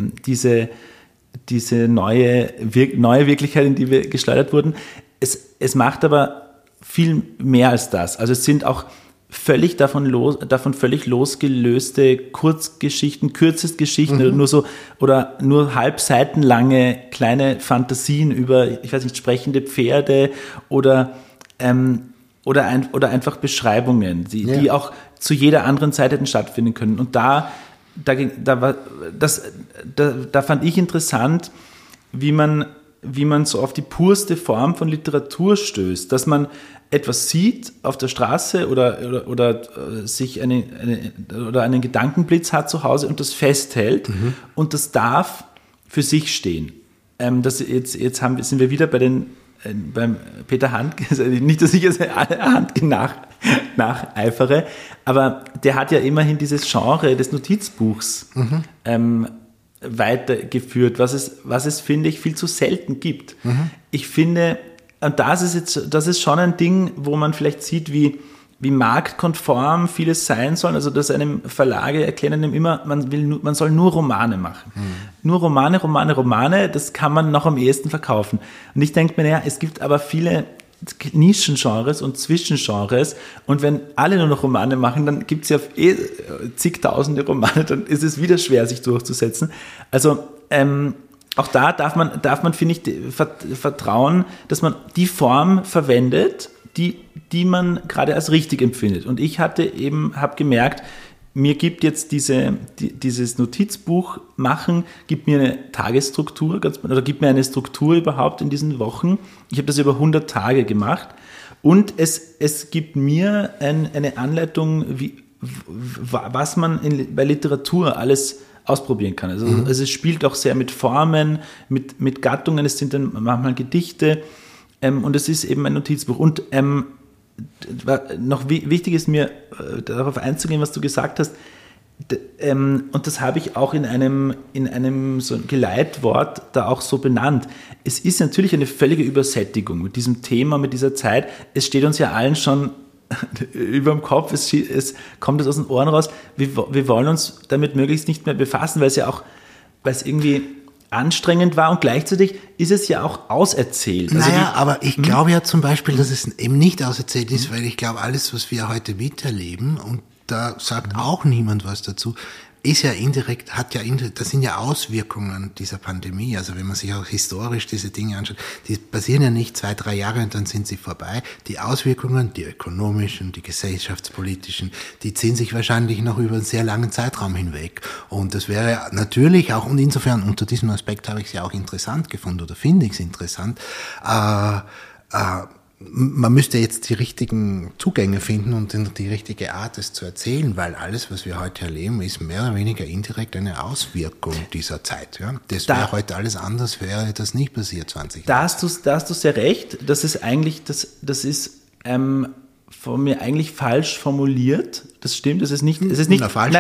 neue Wirklichkeit, in die wir geschleudert wurden. Es macht aber viel mehr als das. Also es sind auch davon völlig losgelöste Kurzgeschichten, Kürzestgeschichten oder nur halbseitenlange kleine Fantasien über, ich weiß nicht, sprechende Pferde oder einfach Beschreibungen, die auch zu jeder anderen Zeit hätten stattfinden können. Und da fand ich interessant, wie man so auf die purste Form von Literatur stößt, dass man etwas sieht auf der Straße oder sich einen Gedankenblitz hat zu Hause und das festhält und das darf für sich stehen. Sind wir wieder beim Peter Handke, nicht, dass ich jetzt Handke nacheifere, aber der hat ja immerhin dieses Genre des Notizbuchs weitergeführt, was es, finde ich, viel zu selten gibt. Ich finde, und das ist schon ein Ding, wo man vielleicht sieht, wie marktkonform vieles sein soll. Also, dass einem Verlage erklären einem immer, man soll nur Romane machen. Nur Romane, das kann man noch am ehesten verkaufen. Und ich denke mir, naja, es gibt aber viele Nischengenres und Zwischengenres und wenn alle nur noch Romane machen, dann gibt es ja zigtausende Romane, dann ist es wieder schwer, sich durchzusetzen. Also, auch da darf man, finde ich, vertrauen, dass man die Form verwendet, die man gerade als richtig empfindet. Und ich habe gemerkt, mir gibt jetzt dieses Notizbuch machen, gibt mir eine Tagesstruktur oder gibt mir eine Struktur überhaupt in diesen Wochen. Ich habe das über 100 Tage gemacht und es gibt mir eine Anleitung, was man bei Literatur alles ausprobieren kann. Also es spielt auch sehr mit Formen, mit Gattungen, es sind dann manchmal Gedichte und es ist eben ein Notizbuch. Und noch wichtig ist mir, darauf einzugehen, was du gesagt hast, und das habe ich auch in einem so Geleitwort da auch so benannt. Es ist natürlich eine völlige Übersättigung mit diesem Thema, mit dieser Zeit. Es steht uns ja allen schon über dem Kopf, es kommt aus den Ohren raus. Wir wollen uns damit möglichst nicht mehr befassen, weil es irgendwie anstrengend war und gleichzeitig ist es ja auch auserzählt. Also aber ich glaube ja zum Beispiel, dass es eben nicht auserzählt ist, weil ich glaube, alles, was wir heute miterleben, und da sagt auch niemand was dazu, ist ja indirekt, das sind ja Auswirkungen dieser Pandemie. Also wenn man sich auch historisch diese Dinge anschaut, die passieren ja nicht 2-3 Jahre und dann sind sie vorbei. Die Auswirkungen, die ökonomischen, die gesellschaftspolitischen, die ziehen sich wahrscheinlich noch über einen sehr langen Zeitraum hinweg. Und das wäre natürlich auch, und insofern unter diesem Aspekt habe ich es ja auch interessant gefunden oder finde ich es interessant, man müsste jetzt die richtigen Zugänge finden und die richtige Art, es zu erzählen, weil alles, was wir heute erleben, ist mehr oder weniger indirekt eine Auswirkung dieser Zeit. Ja? Das wäre heute alles anders, wäre das nicht passiert 20 Jahre. Da hast du sehr recht. Das ist eigentlich, das ist von mir eigentlich falsch formuliert. Das stimmt, es ist nicht auserzählt,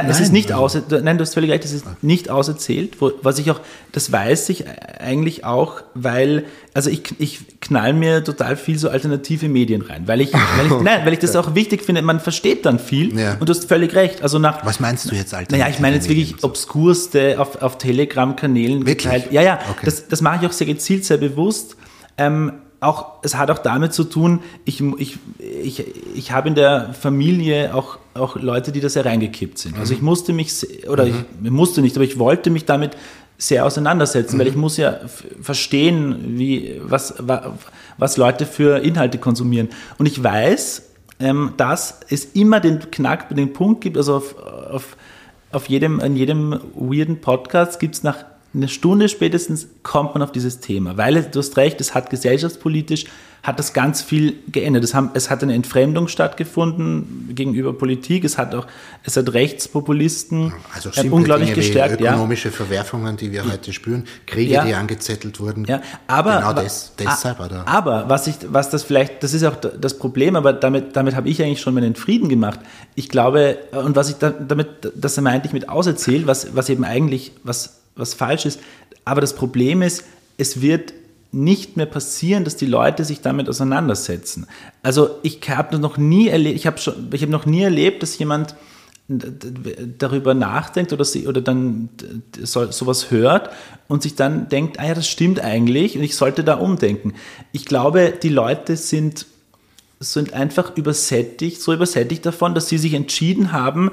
das weiß ich eigentlich auch, weil, also ich knall mir total viel so alternative Medien rein, weil ich das auch wichtig finde, man versteht dann viel und du hast völlig recht. Also was meinst du jetzt alternative? Ich meine jetzt wirklich obskurste auf Telegram-Kanälen. Wirklich? Ja, okay. Das mache ich auch sehr gezielt, sehr bewusst. Es hat auch damit zu tun, ich habe in der Familie auch Leute, die da sehr reingekippt sind. Also ich musste mich, ich wollte mich damit sehr auseinandersetzen, weil ich muss ja verstehen, was Leute für Inhalte konsumieren. Und ich weiß, dass es immer den Punkt gibt, also in jedem weirden Podcast gibt es nach eine Stunde spätestens kommt man auf dieses Thema, weil du hast recht, es hat gesellschaftspolitisch, hat das ganz viel geändert. Es hat eine Entfremdung stattgefunden gegenüber Politik, es hat Rechtspopulisten unglaublich Dinge gestärkt. Wie ökonomische Verwerfungen, die wir heute spüren, Kriege, die angezettelt wurden, deshalb. Oder? Aber das ist auch das Problem, aber damit habe ich eigentlich schon meinen Frieden gemacht. Ich glaube, und das meinte ich mit auserzählt, was eben eigentlich, was falsch ist, aber das Problem ist, es wird nicht mehr passieren, dass die Leute sich damit auseinandersetzen. Also ich habe noch nie erlebt, dass jemand darüber nachdenkt oder dann sowas hört und sich dann denkt, das stimmt eigentlich und ich sollte da umdenken. Ich glaube, die Leute sind einfach übersättigt davon, dass sie sich entschieden haben,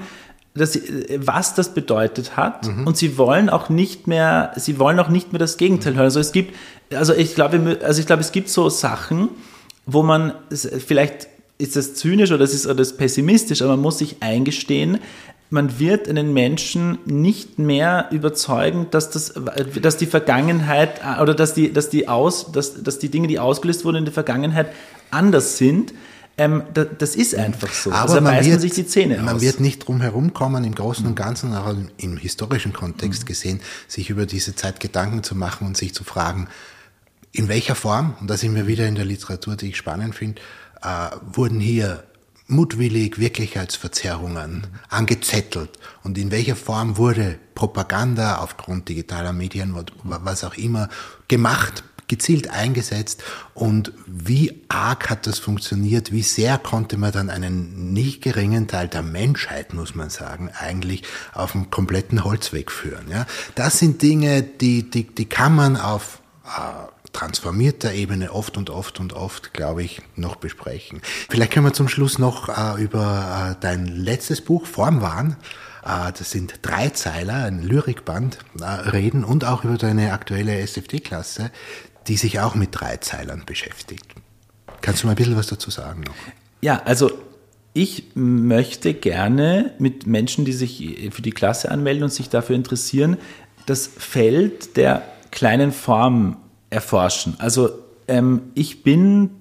was das bedeutet hat, und sie wollen auch nicht mehr das Gegenteil hören. Ich glaube, es gibt so Sachen, wo man, vielleicht ist das zynisch oder das pessimistisch, aber man muss sich eingestehen, man wird einen Menschen nicht mehr überzeugen, dass die Vergangenheit oder dass die Dinge, die ausgelöst wurden in der Vergangenheit, anders sind. Das ist einfach so. Aber also beißt man sich die Zähne aus. Man wird nicht drum herum kommen, im Großen und Ganzen, auch im historischen Kontext gesehen, sich über diese Zeit Gedanken zu machen und sich zu fragen, in welcher Form, und da sind wir wieder in der Literatur, die ich spannend finde, wurden hier mutwillig Wirklichkeitsverzerrungen angezettelt und in welcher Form wurde Propaganda aufgrund digitaler Medien, was auch immer, gemacht, gezielt eingesetzt, und wie arg hat das funktioniert, wie sehr konnte man dann einen nicht geringen Teil der Menschheit, muss man sagen, eigentlich auf einen kompletten Holzweg führen. Ja? Das sind Dinge, die kann man auf transformierter Ebene oft, glaube ich, noch besprechen. Vielleicht können wir zum Schluss noch über dein letztes Buch, Formwahn, das sind 3 Zeiler, ein Lyrikband, reden und auch über deine aktuelle SFD-Klasse, die sich auch mit 3 Zeilern beschäftigt. Kannst du mal ein bisschen was dazu sagen noch? Ja, also ich möchte gerne mit Menschen, die sich für die Klasse anmelden und sich dafür interessieren, das Feld der kleinen Form erforschen. Also ich bin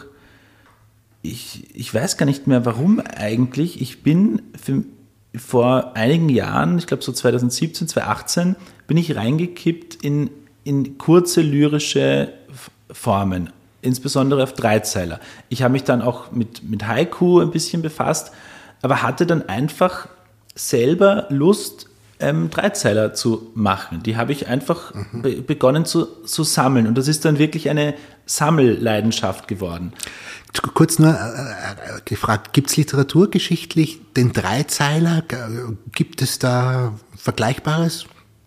ich weiß gar nicht mehr warum eigentlich, ich bin vor einigen Jahren, ich glaube so 2017, 2018, bin ich reingekippt in kurze lyrische Formen, insbesondere auf 3-Zeiler. Ich habe mich dann auch mit Haiku ein bisschen befasst, aber hatte dann einfach selber Lust, 3-Zeiler zu machen. Die habe ich einfach begonnen zu sammeln, und das ist dann wirklich eine Sammelleidenschaft geworden. Kurz nur gefragt, gibt es literaturgeschichtlich den 3-Zeiler? Gibt es da Vergleichbares?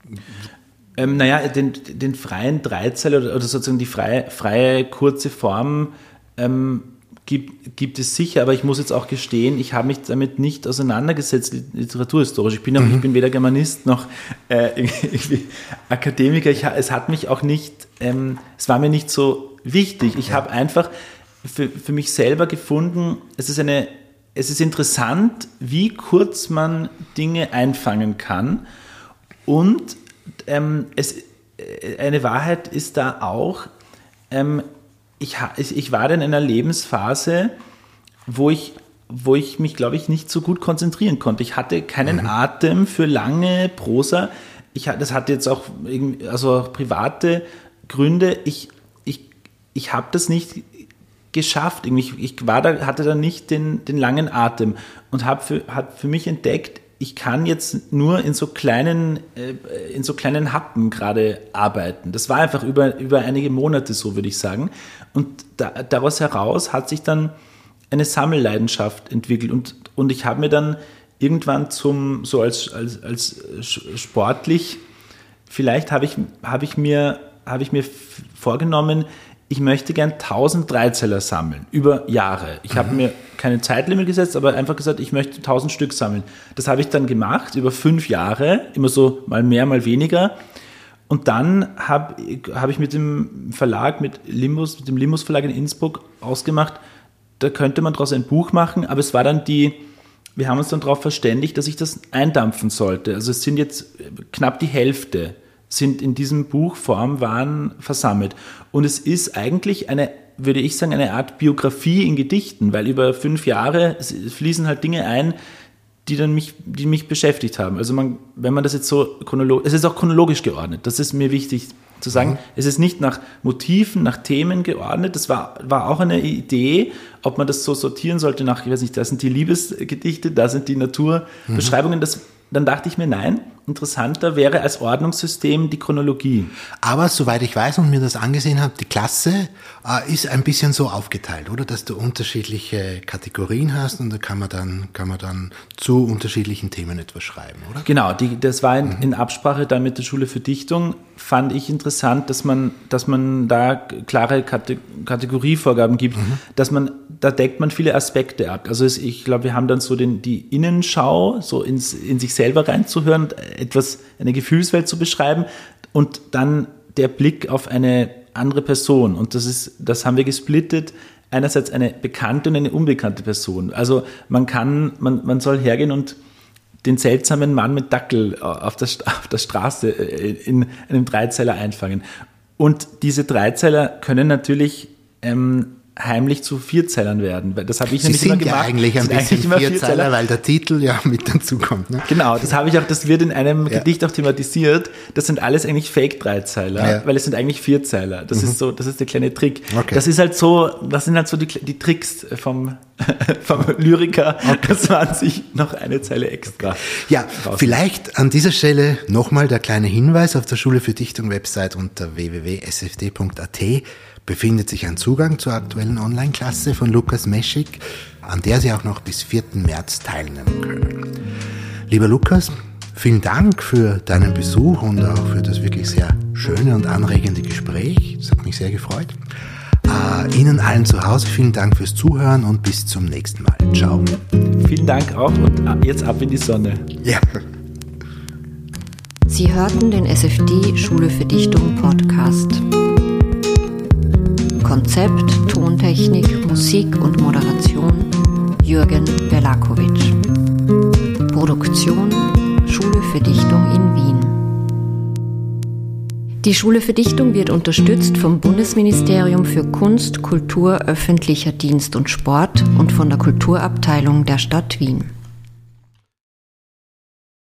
Den freien 3-Zeiler oder sozusagen die freie kurze Form gibt es sicher, aber ich muss jetzt auch gestehen, ich habe mich damit nicht auseinandergesetzt, literaturhistorisch. Ich bin weder Germanist noch Akademiker. Es hat mich auch nicht, es war mir nicht so wichtig. Ich habe einfach für mich selber gefunden, es ist interessant, wie kurz man Dinge einfangen kann, und eine Wahrheit ist da auch, ich war dann in einer Lebensphase, wo ich mich, glaube ich, nicht so gut konzentrieren konnte. Ich hatte keinen Atem für lange Prosa. Das hatte jetzt auch auch private Gründe. Ich habe das nicht geschafft. Hatte da nicht den langen Atem und habe für mich entdeckt, ich kann jetzt nur in so kleinen Happen gerade arbeiten. Das war einfach über einige Monate so, würde ich sagen. Und daraus heraus hat sich dann eine Sammelleidenschaft entwickelt. Und ich habe mir dann irgendwann als sportlich, vielleicht habe ich mir vorgenommen, ich möchte gern 1000 Dreizeiler sammeln, über Jahre. Ich habe mir keine Zeitlimit gesetzt, aber einfach gesagt, ich möchte 1000 Stück sammeln. Das habe ich dann gemacht, über 5 Jahre, immer so mal mehr, mal weniger. Und dann habe ich mit dem Verlag, mit dem Limbus Verlag in Innsbruck ausgemacht, da könnte man daraus ein Buch machen, aber es war dann wir haben uns dann darauf verständigt, dass ich das eindampfen sollte. Also es sind jetzt knapp die Hälfte sind in diesem Buch Formwahn versammelt. Und es ist eigentlich würde ich sagen, eine Art Biografie in Gedichten, weil über 5 Jahre fließen halt Dinge ein, die mich beschäftigt haben. Also wenn man das jetzt so es ist auch chronologisch geordnet, das ist mir wichtig zu sagen. Es ist nicht nach Motiven, nach Themen geordnet. Das war auch eine Idee, ob man das so sortieren sollte nach, ich weiß nicht, da sind die Liebesgedichte, da sind die Naturbeschreibungen. Dann dachte ich mir, nein, interessanter wäre als Ordnungssystem die Chronologie. Aber soweit ich weiß und mir das angesehen habe, die Klasse ist ein bisschen so aufgeteilt, oder? Dass du unterschiedliche Kategorien hast und da kann man dann zu unterschiedlichen Themen etwas schreiben, oder? Genau, das war in Absprache dann mit der Schule für Dichtung, fand ich interessant, dass man da klare Kategorievorgaben gibt, da deckt man viele Aspekte ab. Also ich glaube, wir haben dann so die Innenschau, so in sich selber reinzuhören, eine Gefühlswelt zu beschreiben und dann der Blick auf eine andere Person. Und das haben wir gesplittet. Einerseits eine bekannte und eine unbekannte Person. Also man soll hergehen und den seltsamen Mann mit Dackel auf der Straße in einem Dreizeiler einfangen. Und diese Dreizeiler können natürlich heimlich zu Vierzeilern werden. Das habe ich nämlich immer gemacht. Sie sind ja eigentlich ein bisschen Vierzeiler, weil der Titel ja mit dazu kommt. Ne? Genau, das wird in einem Gedicht auch thematisiert. Das sind alles eigentlich Fake-Dreizeiler, weil es sind eigentlich Vierzeiler. Das ist der kleine Trick. Okay. Das sind halt so die Tricks vom Lyriker, dass man sich noch eine Zeile extra Ja, vielleicht an dieser Stelle nochmal der kleine Hinweis auf der Schule für Dichtung Website unter www.sfd.at befindet sich ein Zugang zur aktuellen Online-Klasse von Lukas Meschik, an der Sie auch noch bis 4. März teilnehmen können. Lieber Lukas, vielen Dank für deinen Besuch und auch für das wirklich sehr schöne und anregende Gespräch. Das hat mich sehr gefreut. Ihnen allen zu Hause vielen Dank fürs Zuhören und bis zum nächsten Mal. Ciao. Vielen Dank auch und jetzt ab in die Sonne. Ja. Sie hörten den SFD Schule für Dichtung Podcast. Konzept, Tontechnik, Musik und Moderation Jürgen Belakowitsch. Produktion Schule für Dichtung in Wien. Die Schule für Dichtung wird unterstützt vom Bundesministerium für Kunst, Kultur, öffentlicher Dienst und Sport und von der Kulturabteilung der Stadt Wien.